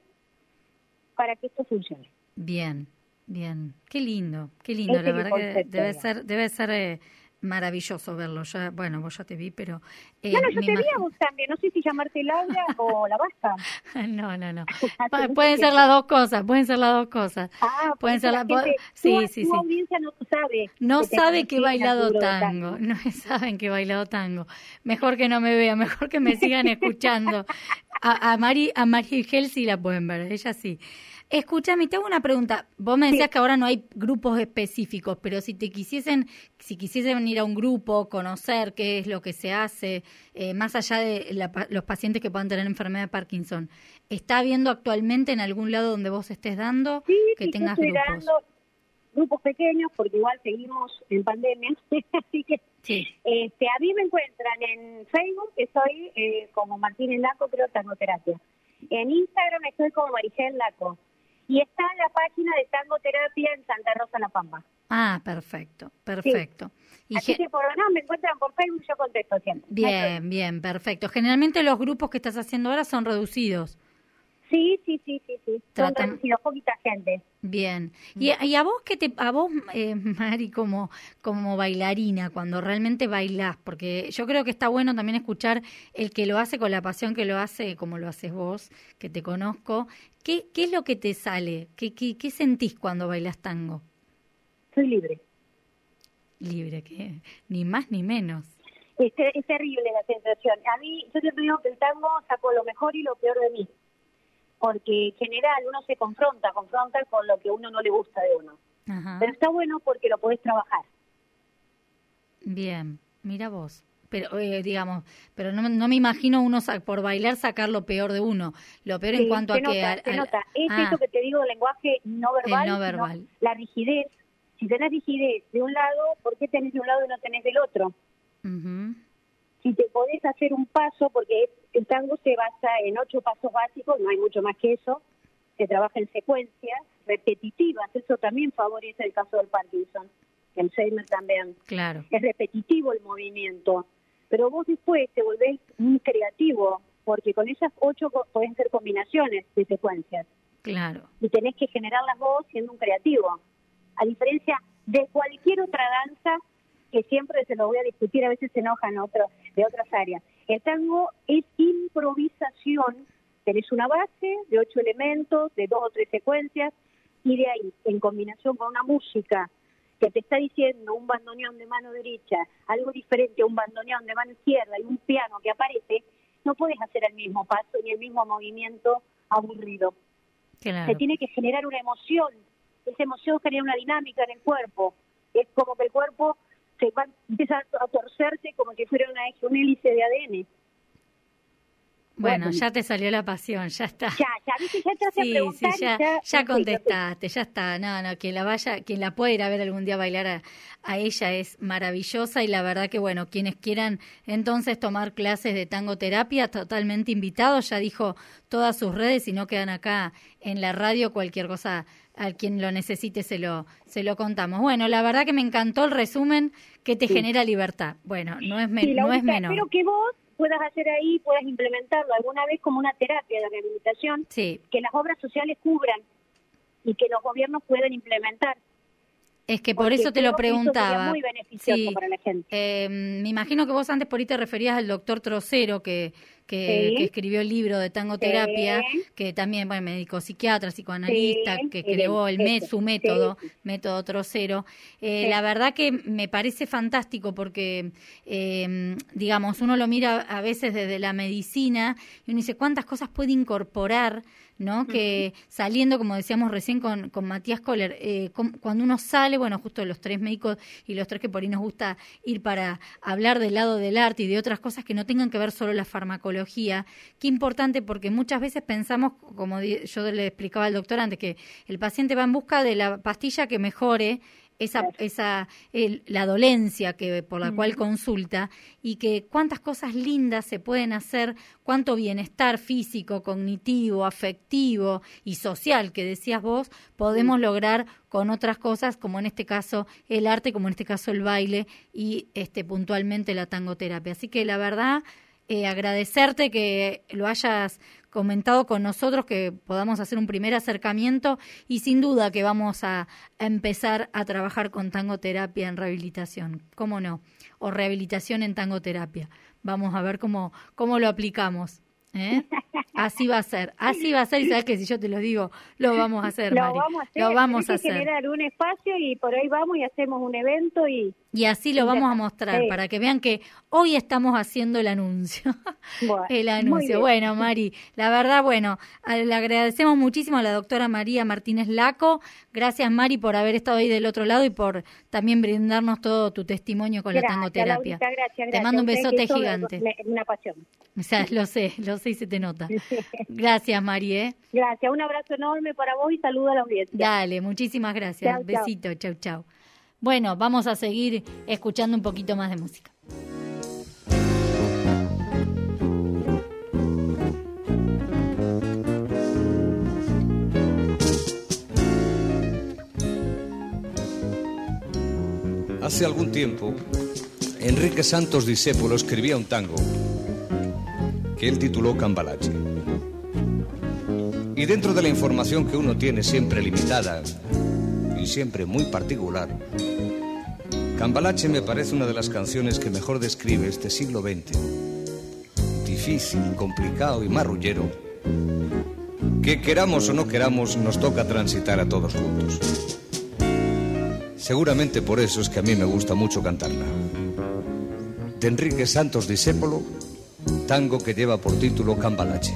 S7: para que esto funcione?
S4: Bien, bien. Qué lindo, qué lindo.
S7: Ese
S4: La
S7: es el
S4: verdad que
S7: concepto,
S4: debe
S7: digamos.
S4: ser, debe ser eh, maravilloso verlo. Ya, bueno, vos ya te vi, pero... Eh,
S7: Bueno, yo
S4: me
S7: te vi
S4: imagino-
S7: a vos también, no sé si llamarte Laura o La Vasca.
S4: No, no, no.
S7: Hace
S4: Pa-
S7: mucho
S4: pueden ser
S7: tiempo.
S4: las dos cosas, pueden ser las dos cosas.
S7: Ah, por
S4: Pueden
S7: eso
S4: ser
S7: la
S4: las
S7: gente-
S4: sí,
S7: tu,
S4: sí,
S7: tu
S4: sí.
S7: audiencia no sabe.
S4: No
S7: que te
S4: sabe que he
S7: conocí en
S4: bailado
S7: Arturo de
S4: tango, no saben que he bailado tango. Mejor que no me vean, mejor que me sigan escuchando. A, a Mari, a Mari Gel sí la pueden ver, ella sí. Escúchame, te hago una pregunta. Vos me decías
S7: Sí.
S4: que ahora no hay grupos específicos, pero si te quisiesen, si quisiesen ir a un grupo, conocer qué es lo que se hace, eh, más allá de la pa- los pacientes que puedan tener enfermedad de Parkinson, ¿está habiendo actualmente en algún lado donde vos estés dando
S7: Sí,
S4: que
S7: sí, yo
S4: tengas
S7: estoy
S4: grupos?
S7: dando grupos pequeños porque igual seguimos en pandemia, así que
S4: Sí.
S7: este, a mí me encuentran en Facebook, que soy eh, como Martínez Laco, creo tangoterapia. En Instagram estoy como Marigel Laco. Y está en la página de tangoterapia en Santa Rosa, La Pampa.
S4: Ah, perfecto, perfecto. Y
S7: Así
S4: ge-
S7: que por no, me encuentran por Facebook, yo contesto siempre. No hay problema.
S4: Bien, bien, perfecto. Generalmente los grupos que estás haciendo ahora son reducidos.
S7: Sí, sí, sí, sí, sí. Son
S4: Tratan-
S7: reducidos, poquita gente.
S4: Bien. Y, y a vos que te, a vos, eh, Mari, como, como bailarina, cuando realmente bailás, porque yo creo que está bueno también escuchar el que lo hace con la pasión que lo hace, como lo haces vos, que te conozco. ¿Qué, qué es lo que te sale? ¿Qué, qué, qué sentís cuando bailás tango?
S7: Soy libre.
S4: Libre, que ni más ni menos.
S7: Es, ter- es terrible la sensación. A mí, yo siempre digo que el tango sacó lo mejor y lo peor de mí. Porque en general uno se confronta, confronta con lo que a uno no le gusta de uno.
S4: Ajá.
S7: Pero está bueno porque lo podés trabajar.
S4: Bien, mira vos. Pero, eh, digamos, pero no, no me imagino uno sa- por bailar sacar lo peor de uno. Lo peor en
S7: Sí,
S4: cuanto
S7: se
S4: a
S7: nota,
S4: que... al-
S7: se
S4: al-
S7: nota. Es
S4: ah,
S7: eso que te digo, el lenguaje no verbal.
S4: no
S7: sino
S4: verbal.
S7: la rigidez. Si tenés rigidez de un lado, ¿por qué tenés de un lado y no tenés del otro?
S4: ujú.
S7: Si te podés hacer un paso, porque el tango se basa en ocho pasos básicos, no hay mucho más que eso, se trabaja en secuencias repetitivas, eso también favorece el caso del Parkinson, el Alzheimer también.
S4: Claro,
S7: Es repetitivo el movimiento, pero vos después te volvés muy creativo, porque con esas ocho co- podés hacer combinaciones de secuencias,
S4: claro.
S7: y tenés que generarlas vos siendo un creativo. A diferencia, de cualquier otra danza, que siempre se lo voy a discutir, a veces se enojan otros de otras áreas. El tango es improvisación, tenés una base de ocho elementos, de dos o tres secuencias, y de ahí, en combinación con una música que te está diciendo un bandoneón de mano derecha, algo diferente a un bandoneón de mano izquierda y un piano que aparece, no puedes hacer el mismo paso ni el mismo movimiento aburrido.
S4: Claro.
S7: Se tiene que generar una emoción, esa emoción genera una dinámica en el cuerpo, es como que el cuerpo se va, empieza a torcerse como si fuera una, una hélice de A D N.
S4: Bueno, ya te salió la pasión, ya está.
S7: Ya, ya, ¿viste? Ya te hace
S4: sí,
S7: preguntar
S4: sí, ya,
S7: ya,
S4: ya contestaste, ya está. No, no, quien la vaya, quien la pueda ir a ver algún día bailar a, a ella es maravillosa y la verdad que, bueno, quienes quieran entonces tomar clases de tangoterapia, totalmente invitados, ya dijo todas sus redes y no quedan acá en la radio, cualquier cosa al quien lo necesite se lo se lo contamos. Bueno, la verdad que me encantó el resumen que te sí. genera libertad. Bueno, no es, me, sí, no es menor.
S7: Espero que vos puedas hacer ahí, puedas implementarlo alguna vez como una terapia de rehabilitación,
S4: sí.
S7: que las obras sociales cubran y que los gobiernos puedan implementar.
S4: Es que por Porque eso te lo preguntaba.
S7: Es muy beneficioso
S4: sí.
S7: para la gente.
S4: Eh, me imagino que vos antes por ahí te referías al doctor Trocero, que que, sí. que escribió el libro de tangoterapia, sí. que también, bueno, médico psiquiatra, psicoanalista, sí. que creó el met, su método, sí. método Trocero. Eh, sí. La verdad que me parece fantástico porque, eh, digamos, uno lo mira a veces desde la medicina y uno dice cuántas cosas puede incorporar, ¿no? Que saliendo, como decíamos recién con, con Matías Kohler, eh, con, cuando uno sale, bueno, justo los tres médicos y los tres que por ahí nos gusta ir para hablar del lado del arte y de otras cosas que no tengan que ver solo la farmacología, qué importante porque muchas veces pensamos, como yo le explicaba al doctor antes, que el paciente va en busca de la pastilla que mejore esa esa el, la dolencia que por la uh-huh. cual consulta y que cuántas cosas lindas se pueden hacer, cuánto bienestar físico, cognitivo, afectivo y social que decías vos podemos uh-huh. lograr con otras cosas como en este caso el arte, como en este caso el baile y este puntualmente la tangoterapia. Así que la verdad eh, agradecerte que lo hayas comentado con nosotros, que podamos hacer un primer acercamiento y sin duda que vamos a, a empezar a trabajar con tangoterapia en rehabilitación, ¿cómo no? O rehabilitación en tangoterapia. Vamos a ver cómo, cómo lo aplicamos. ¿Eh? Así va a ser, así va a ser y sabes que si yo te lo digo, lo vamos a hacer,
S7: lo
S4: Mari.
S7: Vamos a hacer,
S4: lo vamos a
S7: hacer.
S4: generar
S7: un espacio y por ahí vamos y hacemos un evento y...
S4: Y así lo vamos a mostrar sí. para que vean que hoy estamos haciendo el anuncio. Bueno, el anuncio. Bueno, Mari, la verdad, bueno, le agradecemos muchísimo a la doctora María Martínez Laco. Gracias, Mari, por haber estado ahí del otro lado y por también brindarnos todo tu testimonio con
S7: gracias,
S4: la tangoterapia.
S7: Laurita, gracias, gracias.
S4: Te mando un besote gigante.
S7: Es una pasión.
S4: O sea, lo sé, lo sé y se te nota. Gracias, Mari, ¿eh?
S7: Gracias, un abrazo enorme para vos y saludo a la audiencia.
S4: Dale, muchísimas gracias. Chau, besito, chau, chau. Bueno, vamos a seguir escuchando un poquito más de música.
S8: Hace algún tiempo, Enrique Santos Discépolo escribía un tango que él tituló Cambalache. Y dentro de la información que uno tiene siempre limitada y siempre muy particular, Cambalache me parece una de las canciones que mejor describe este siglo veinte, difícil, complicado y marrullero, que queramos o no queramos nos toca transitar a todos juntos. Seguramente por eso es que a mí me gusta mucho cantarla. De Enrique Santos Discépolo, tango que lleva por título Cambalache.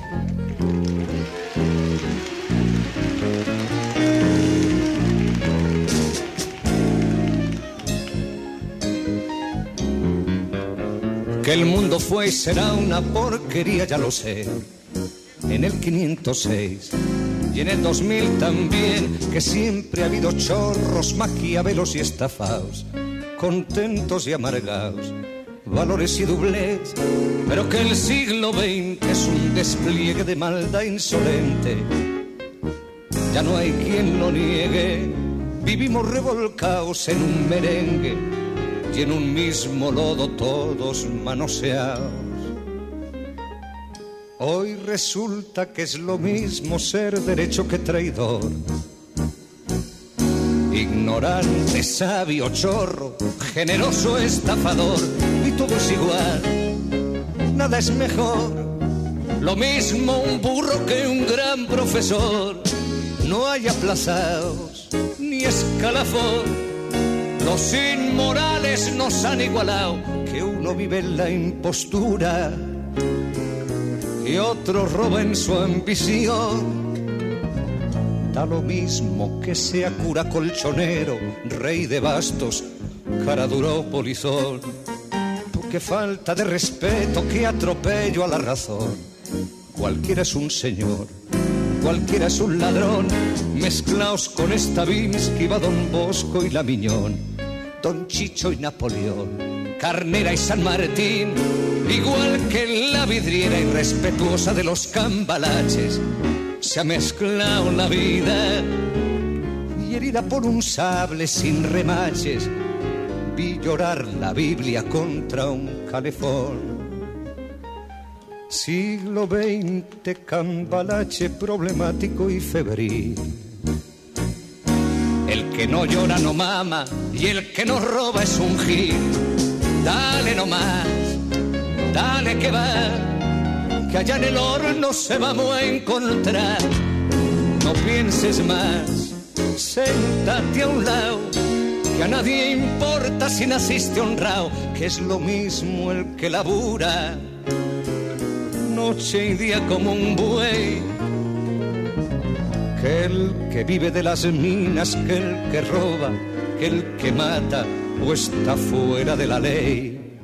S8: Que el mundo fue y será una porquería, ya lo sé. En el quinientos seis y en el dos mil también, que siempre ha habido chorros, maquiavelos y estafados, contentos y amargados, valores y doblez, pero que el siglo veinte es un despliegue de maldad insolente. Ya no hay quien lo niegue, vivimos revolcados en un merengue y en un mismo lodo todos manoseados. Hoy resulta que es lo mismo ser derecho que traidor, ignorante, sabio, chorro, generoso, estafador, y todo es igual, nada es mejor. Lo mismo un burro que un gran profesor. No hay aplazados ni escalafón. Los inmorales nos han igualado, que uno vive en la impostura y otro roba en su ambición. Da lo mismo que sea cura colchonero, rey de bastos, cara duro o polizón. Qué falta de respeto, qué atropello a la razón. Cualquiera es un señor, cualquiera es un ladrón. Mezclaos con Stravinsky, va Don Bosco y la Miñón, Don Chicho y Napoleón, Carnera y San Martín. Igual que la vidriera irrespetuosa de los cambalaches, se ha mezclado la vida, y herida por un sable sin remaches, vi llorar la Biblia contra un calefón. Siglo veinte, cambalache problemático y febril. El que no llora no mama y el que no roba es un gil. Dale nomás, dale que va, que allá en el horno se vamos a encontrar. No pienses más, séntate a un lado, que a nadie importa si naciste honrado, que es lo mismo el que labura noche y día como un buey, que el que vive de las minas, que el que roba, que el que mata o está fuera de la ley.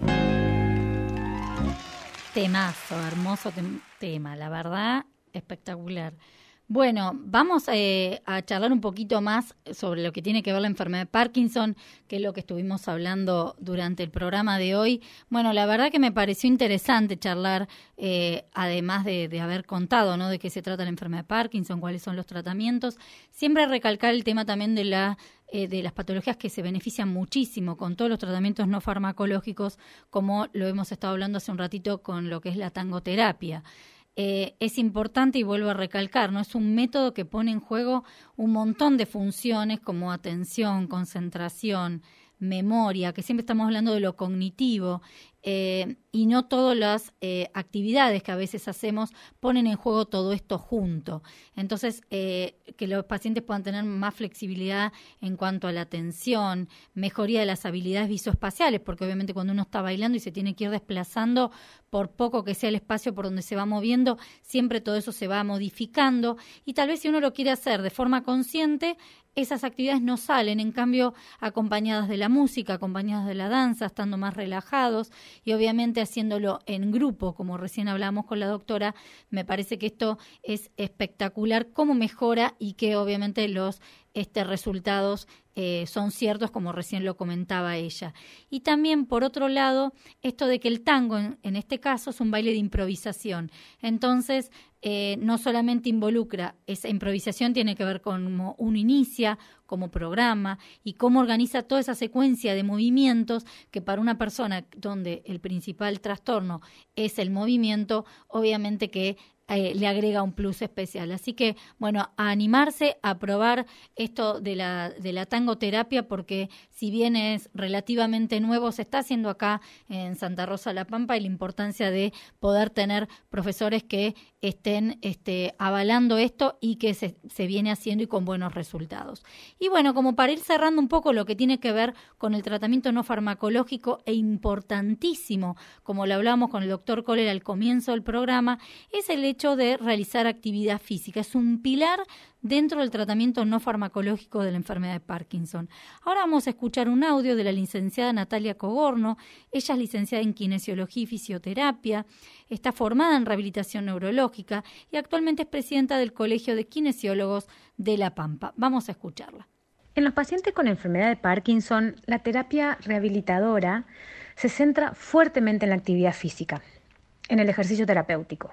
S4: Temazo, hermoso tem- tema, la verdad, espectacular. Bueno, vamos eh, a charlar un poquito más sobre lo que tiene que ver la enfermedad de Parkinson, que es lo que estuvimos hablando durante el programa de hoy. Bueno, la verdad que me pareció interesante charlar, eh, además de, de haber contado, ¿no?, de qué se trata la enfermedad de Parkinson, cuáles son los tratamientos. Siempre recalcar el tema también de la eh, de las patologías que se benefician muchísimo con todos los tratamientos no farmacológicos, como lo hemos estado hablando hace un ratito con lo que es la tangoterapia. Eh, es importante, y vuelvo a recalcar, ¿no?, es un método que pone en juego un montón de funciones como atención, concentración, memoria, que siempre estamos hablando de lo cognitivo, eh, y no todas las eh, actividades que a veces hacemos ponen en juego todo esto junto. Entonces, eh, que los pacientes puedan tener más flexibilidad en cuanto a la atención, mejoría de las habilidades visoespaciales, porque obviamente cuando uno está bailando y se tiene que ir desplazando, por poco que sea el espacio por donde se va moviendo, siempre todo eso se va modificando, y tal vez si uno lo quiere hacer de forma consciente, esas actividades no salen, en cambio acompañadas de la música, acompañadas de la danza, estando más relajados y obviamente haciéndolo en grupo, como recién hablábamos con la doctora. Me parece que esto es espectacular, cómo mejora y que obviamente los este, resultados eh, son ciertos, como recién lo comentaba ella. Y también, por otro lado, esto de que el tango, en, en este caso, es un baile de improvisación. Entonces, eh, no solamente involucra, esa improvisación tiene que ver con cómo uno inicia, como programa y cómo organiza toda esa secuencia de movimientos que para una persona donde el principal trastorno es el movimiento, obviamente que Eh, le agrega un plus especial. Así que, bueno, a animarse a probar esto de la, de la tangoterapia, porque si bien es relativamente nuevo, se está haciendo acá en Santa Rosa La Pampa, y la importancia de poder tener profesores que estén este, avalando esto y que se, se viene haciendo y con buenos resultados. Y bueno, como para ir cerrando un poco lo que tiene que ver con el tratamiento no farmacológico e importantísimo, como lo hablábamos con el doctor Kohler al comienzo del programa, es el hecho de realizar actividad física. Es un pilar dentro del tratamiento no farmacológico de la enfermedad de Parkinson. Ahora vamos a escuchar un audio de la licenciada Natalia Cogorno. Ella es licenciada en Kinesiología y Fisioterapia, está formada en Rehabilitación Neurológica y actualmente es presidenta del Colegio de Kinesiólogos de La Pampa. Vamos a escucharla.
S9: En los pacientes con enfermedad de Parkinson, la terapia rehabilitadora se centra fuertemente en la actividad física, en el ejercicio terapéutico.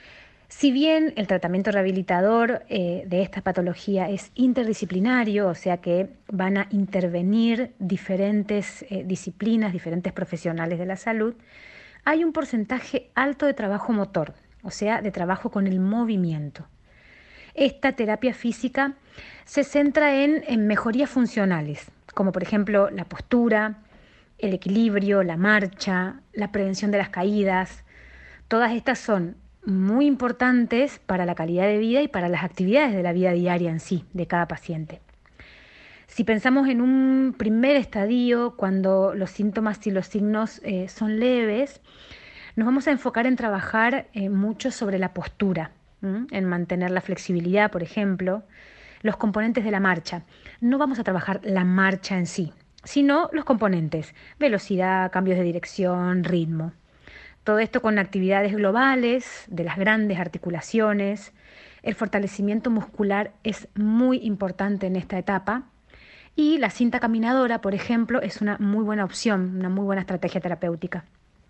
S9: Si bien el tratamiento rehabilitador eh, de esta patología es interdisciplinario, o sea que van a intervenir diferentes eh, disciplinas, diferentes profesionales de la salud, hay un porcentaje alto de trabajo motor, o sea, de trabajo con el movimiento. esta terapia física se centra en, en mejorías funcionales, como por ejemplo la postura, el equilibrio, la marcha, la prevención de las caídas. Todas estas son muy importantes para la calidad de vida y para las actividades de la vida diaria en sí, de cada paciente. Si pensamos en un primer estadio, cuando los síntomas y los signos eh, son leves, nos vamos a enfocar en trabajar eh, mucho sobre la postura, ¿m? en mantener la flexibilidad, por ejemplo, los componentes de la marcha. No vamos a trabajar la marcha en sí, sino los componentes, velocidad, cambios de dirección, ritmo. Todo esto con actividades globales de las grandes articulaciones. El fortalecimiento muscular es muy importante en esta etapa. Y la cinta caminadora, por ejemplo, es una muy buena opción, una muy buena estrategia terapéutica.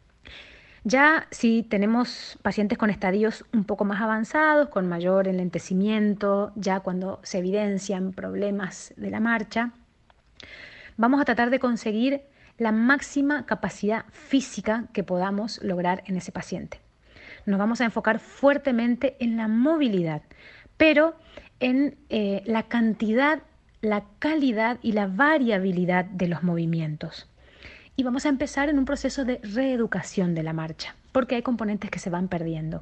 S9: Ya si tenemos pacientes con estadios un poco más avanzados, con mayor enlentecimiento, ya cuando se evidencian problemas de la marcha, vamos a tratar de conseguir la máxima capacidad física que podamos lograr en ese paciente. Nos vamos a enfocar fuertemente en la movilidad, pero en eh, la cantidad, la calidad y la variabilidad de los movimientos. Y vamos a empezar en un proceso de reeducación de la marcha, porque hay componentes que se van perdiendo.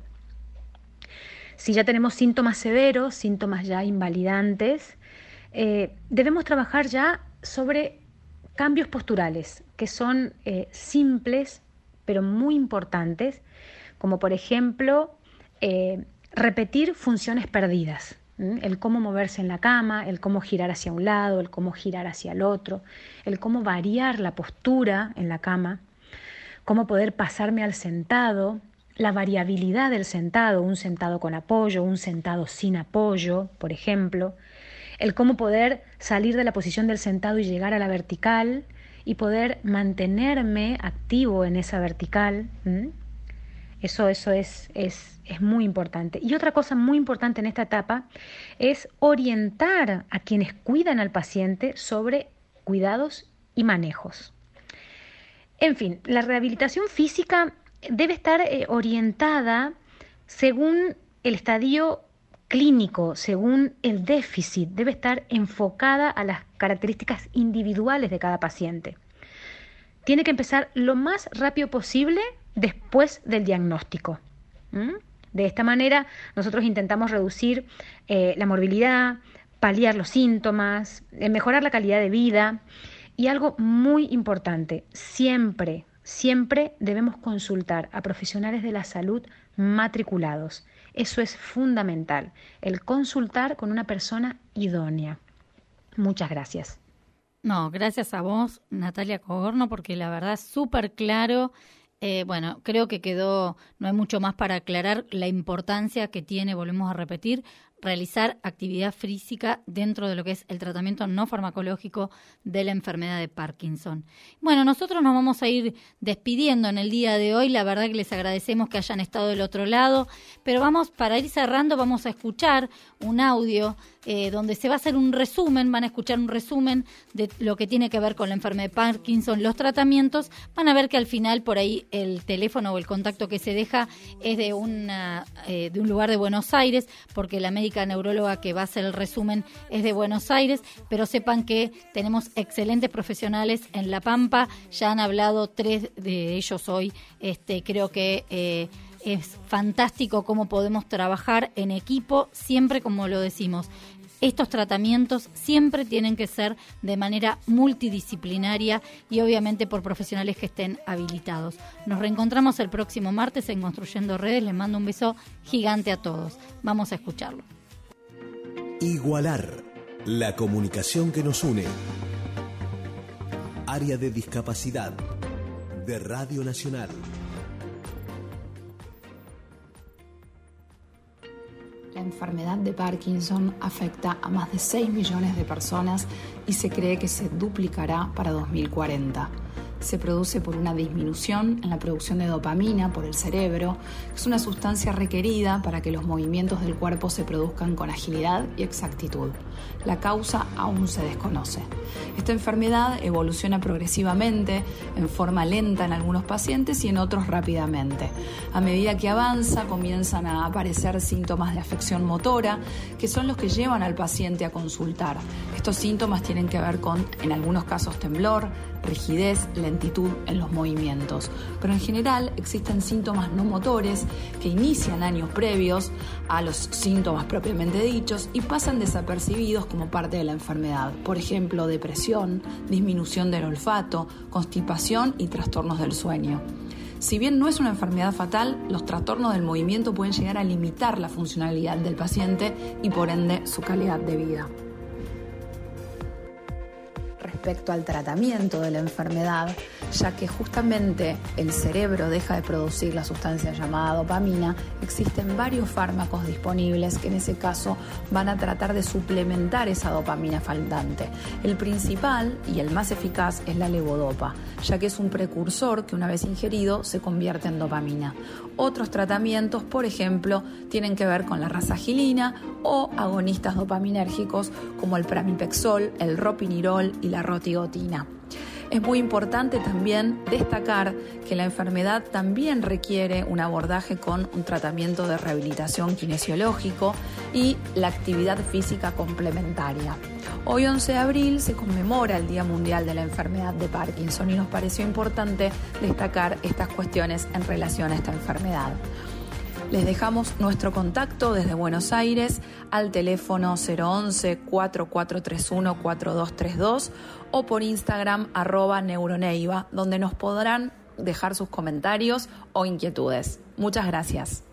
S9: Si ya tenemos síntomas severos, síntomas ya invalidantes, eh, debemos trabajar ya sobre cambios posturales, que son eh, simples, pero muy importantes, como por ejemplo, eh, repetir funciones perdidas. El cómo moverse en la cama, el cómo girar hacia un lado, el cómo girar hacia el otro, el cómo variar la postura en la cama, cómo poder pasarme al sentado, la variabilidad del sentado, un sentado con apoyo, un sentado sin apoyo, por ejemplo, el cómo poder salir de la posición del sentado y llegar a la vertical y poder mantenerme activo en esa vertical. ¿Mm? Eso, eso es, es, es muy importante. Y otra cosa muy importante en esta etapa es orientar a quienes cuidan al paciente sobre cuidados y manejos. En fin, la rehabilitación física debe estar eh, orientada según el estadio clínico, según el déficit, debe estar enfocada a las características individuales de cada paciente. Tiene que empezar lo más rápido posible después del diagnóstico. ¿Mm? De esta manera nosotros intentamos reducir eh, la morbilidad, paliar los síntomas, eh, mejorar la calidad de vida y algo muy importante, siempre, siempre debemos consultar a profesionales de la salud matriculados. Eso es fundamental, el consultar con una persona idónea. Muchas gracias.
S4: No, gracias a vos, Natalia Cogorno, porque la verdad es súper claro. Eh, bueno, creo que quedó, no hay mucho más para aclarar la importancia que tiene, volvemos a repetir, realizar actividad física dentro de lo que es el tratamiento no farmacológico de la enfermedad de Parkinson. Bueno, nosotros nos vamos a ir despidiendo en el día de hoy. La verdad que les agradecemos que hayan estado del otro lado, pero vamos, para ir cerrando, vamos a escuchar un audio eh, donde se va a hacer un resumen, van a escuchar un resumen de lo que tiene que ver con la enfermedad de Parkinson, los tratamientos. Van a ver que al final por ahí el teléfono o el contacto que se deja es de, una, eh, de un lugar de Buenos Aires, porque la médica neuróloga que va a hacer el resumen es de Buenos Aires, pero sepan que tenemos excelentes profesionales en La Pampa, ya han hablado tres de ellos hoy. Este, creo que eh, es fantástico cómo podemos trabajar en equipo, siempre como lo decimos. Estos tratamientos siempre tienen que ser de manera multidisciplinaria y obviamente por profesionales que estén habilitados. Nos reencontramos el próximo martes en Construyendo Redes. Les mando un beso gigante a todos. Vamos a escucharlo.
S10: Igualar, la comunicación que nos une. Área de discapacidad de Radio Nacional.
S11: La enfermedad de Parkinson afecta a más de seis millones de personas y se cree que se duplicará para dos mil cuarenta. se produce por una disminución en la producción de dopamina por el cerebro, que es una sustancia requerida para que los movimientos del cuerpo se produzcan con agilidad y exactitud. La causa aún se desconoce. Esta enfermedad evoluciona progresivamente, en forma lenta en algunos pacientes y en otros rápidamente. A medida que avanza, comienzan a aparecer síntomas de afección motora, que son los que llevan al paciente a consultar. Estos síntomas tienen que ver con, en algunos casos, temblor, rigidez, lentitud en los movimientos. Pero en general existen síntomas no motores que inician años previos a los síntomas propiamente dichos y pasan desapercibidos como parte de la enfermedad. Por ejemplo, depresión, disminución del olfato, constipación y trastornos del sueño. Si bien no es una enfermedad fatal, los trastornos del movimiento pueden llegar a limitar la funcionalidad del paciente y por ende su calidad de vida. Respecto al tratamiento de la enfermedad, ya que justamente el cerebro deja de producir la sustancia llamada dopamina, existen varios fármacos disponibles que en ese caso van a tratar de suplementar esa dopamina faltante. El principal y el más eficaz es la levodopa, ya que es un precursor que una vez ingerido se convierte en dopamina. Otros tratamientos, por ejemplo, tienen que ver con la rasagilina o agonistas dopaminérgicos como el pramipexol, el ropinirol y la rotigotina. Es muy importante también destacar que la enfermedad también requiere un abordaje con un tratamiento de rehabilitación kinesiológico y la actividad física complementaria. Hoy, once de abril, se conmemora el Día Mundial de la Enfermedad de Parkinson y nos pareció importante destacar estas cuestiones en relación a esta enfermedad. Les dejamos nuestro contacto desde Buenos Aires al teléfono cero once, cuatro cuatro tres uno, cuatro dos tres dos o por Instagram arroba neuroneiva, donde nos podrán dejar sus comentarios o inquietudes. Muchas gracias.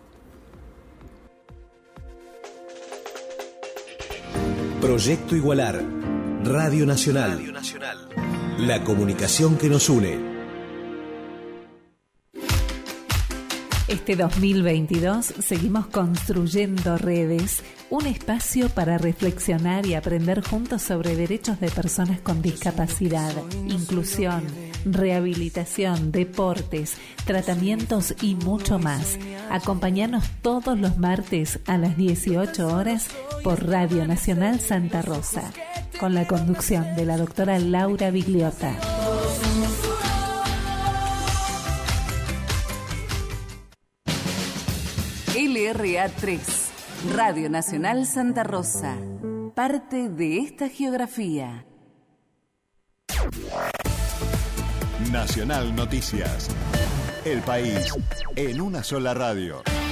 S10: Proyecto Igualar, Radio Nacional. Radio Nacional. La comunicación que nos une.
S3: Este dos mil veintidós seguimos construyendo redes, un espacio para reflexionar y aprender juntos sobre derechos de personas con discapacidad, inclusión, rehabilitación, deportes, tratamientos y mucho más. Acompáñanos todos los martes a las dieciocho horas por Radio Nacional Santa Rosa, con la conducción de la doctora Laura Bigliota.
S12: L R A tres, Radio Nacional Santa Rosa, parte de esta geografía.
S13: Nacional Noticias. El país en una sola radio.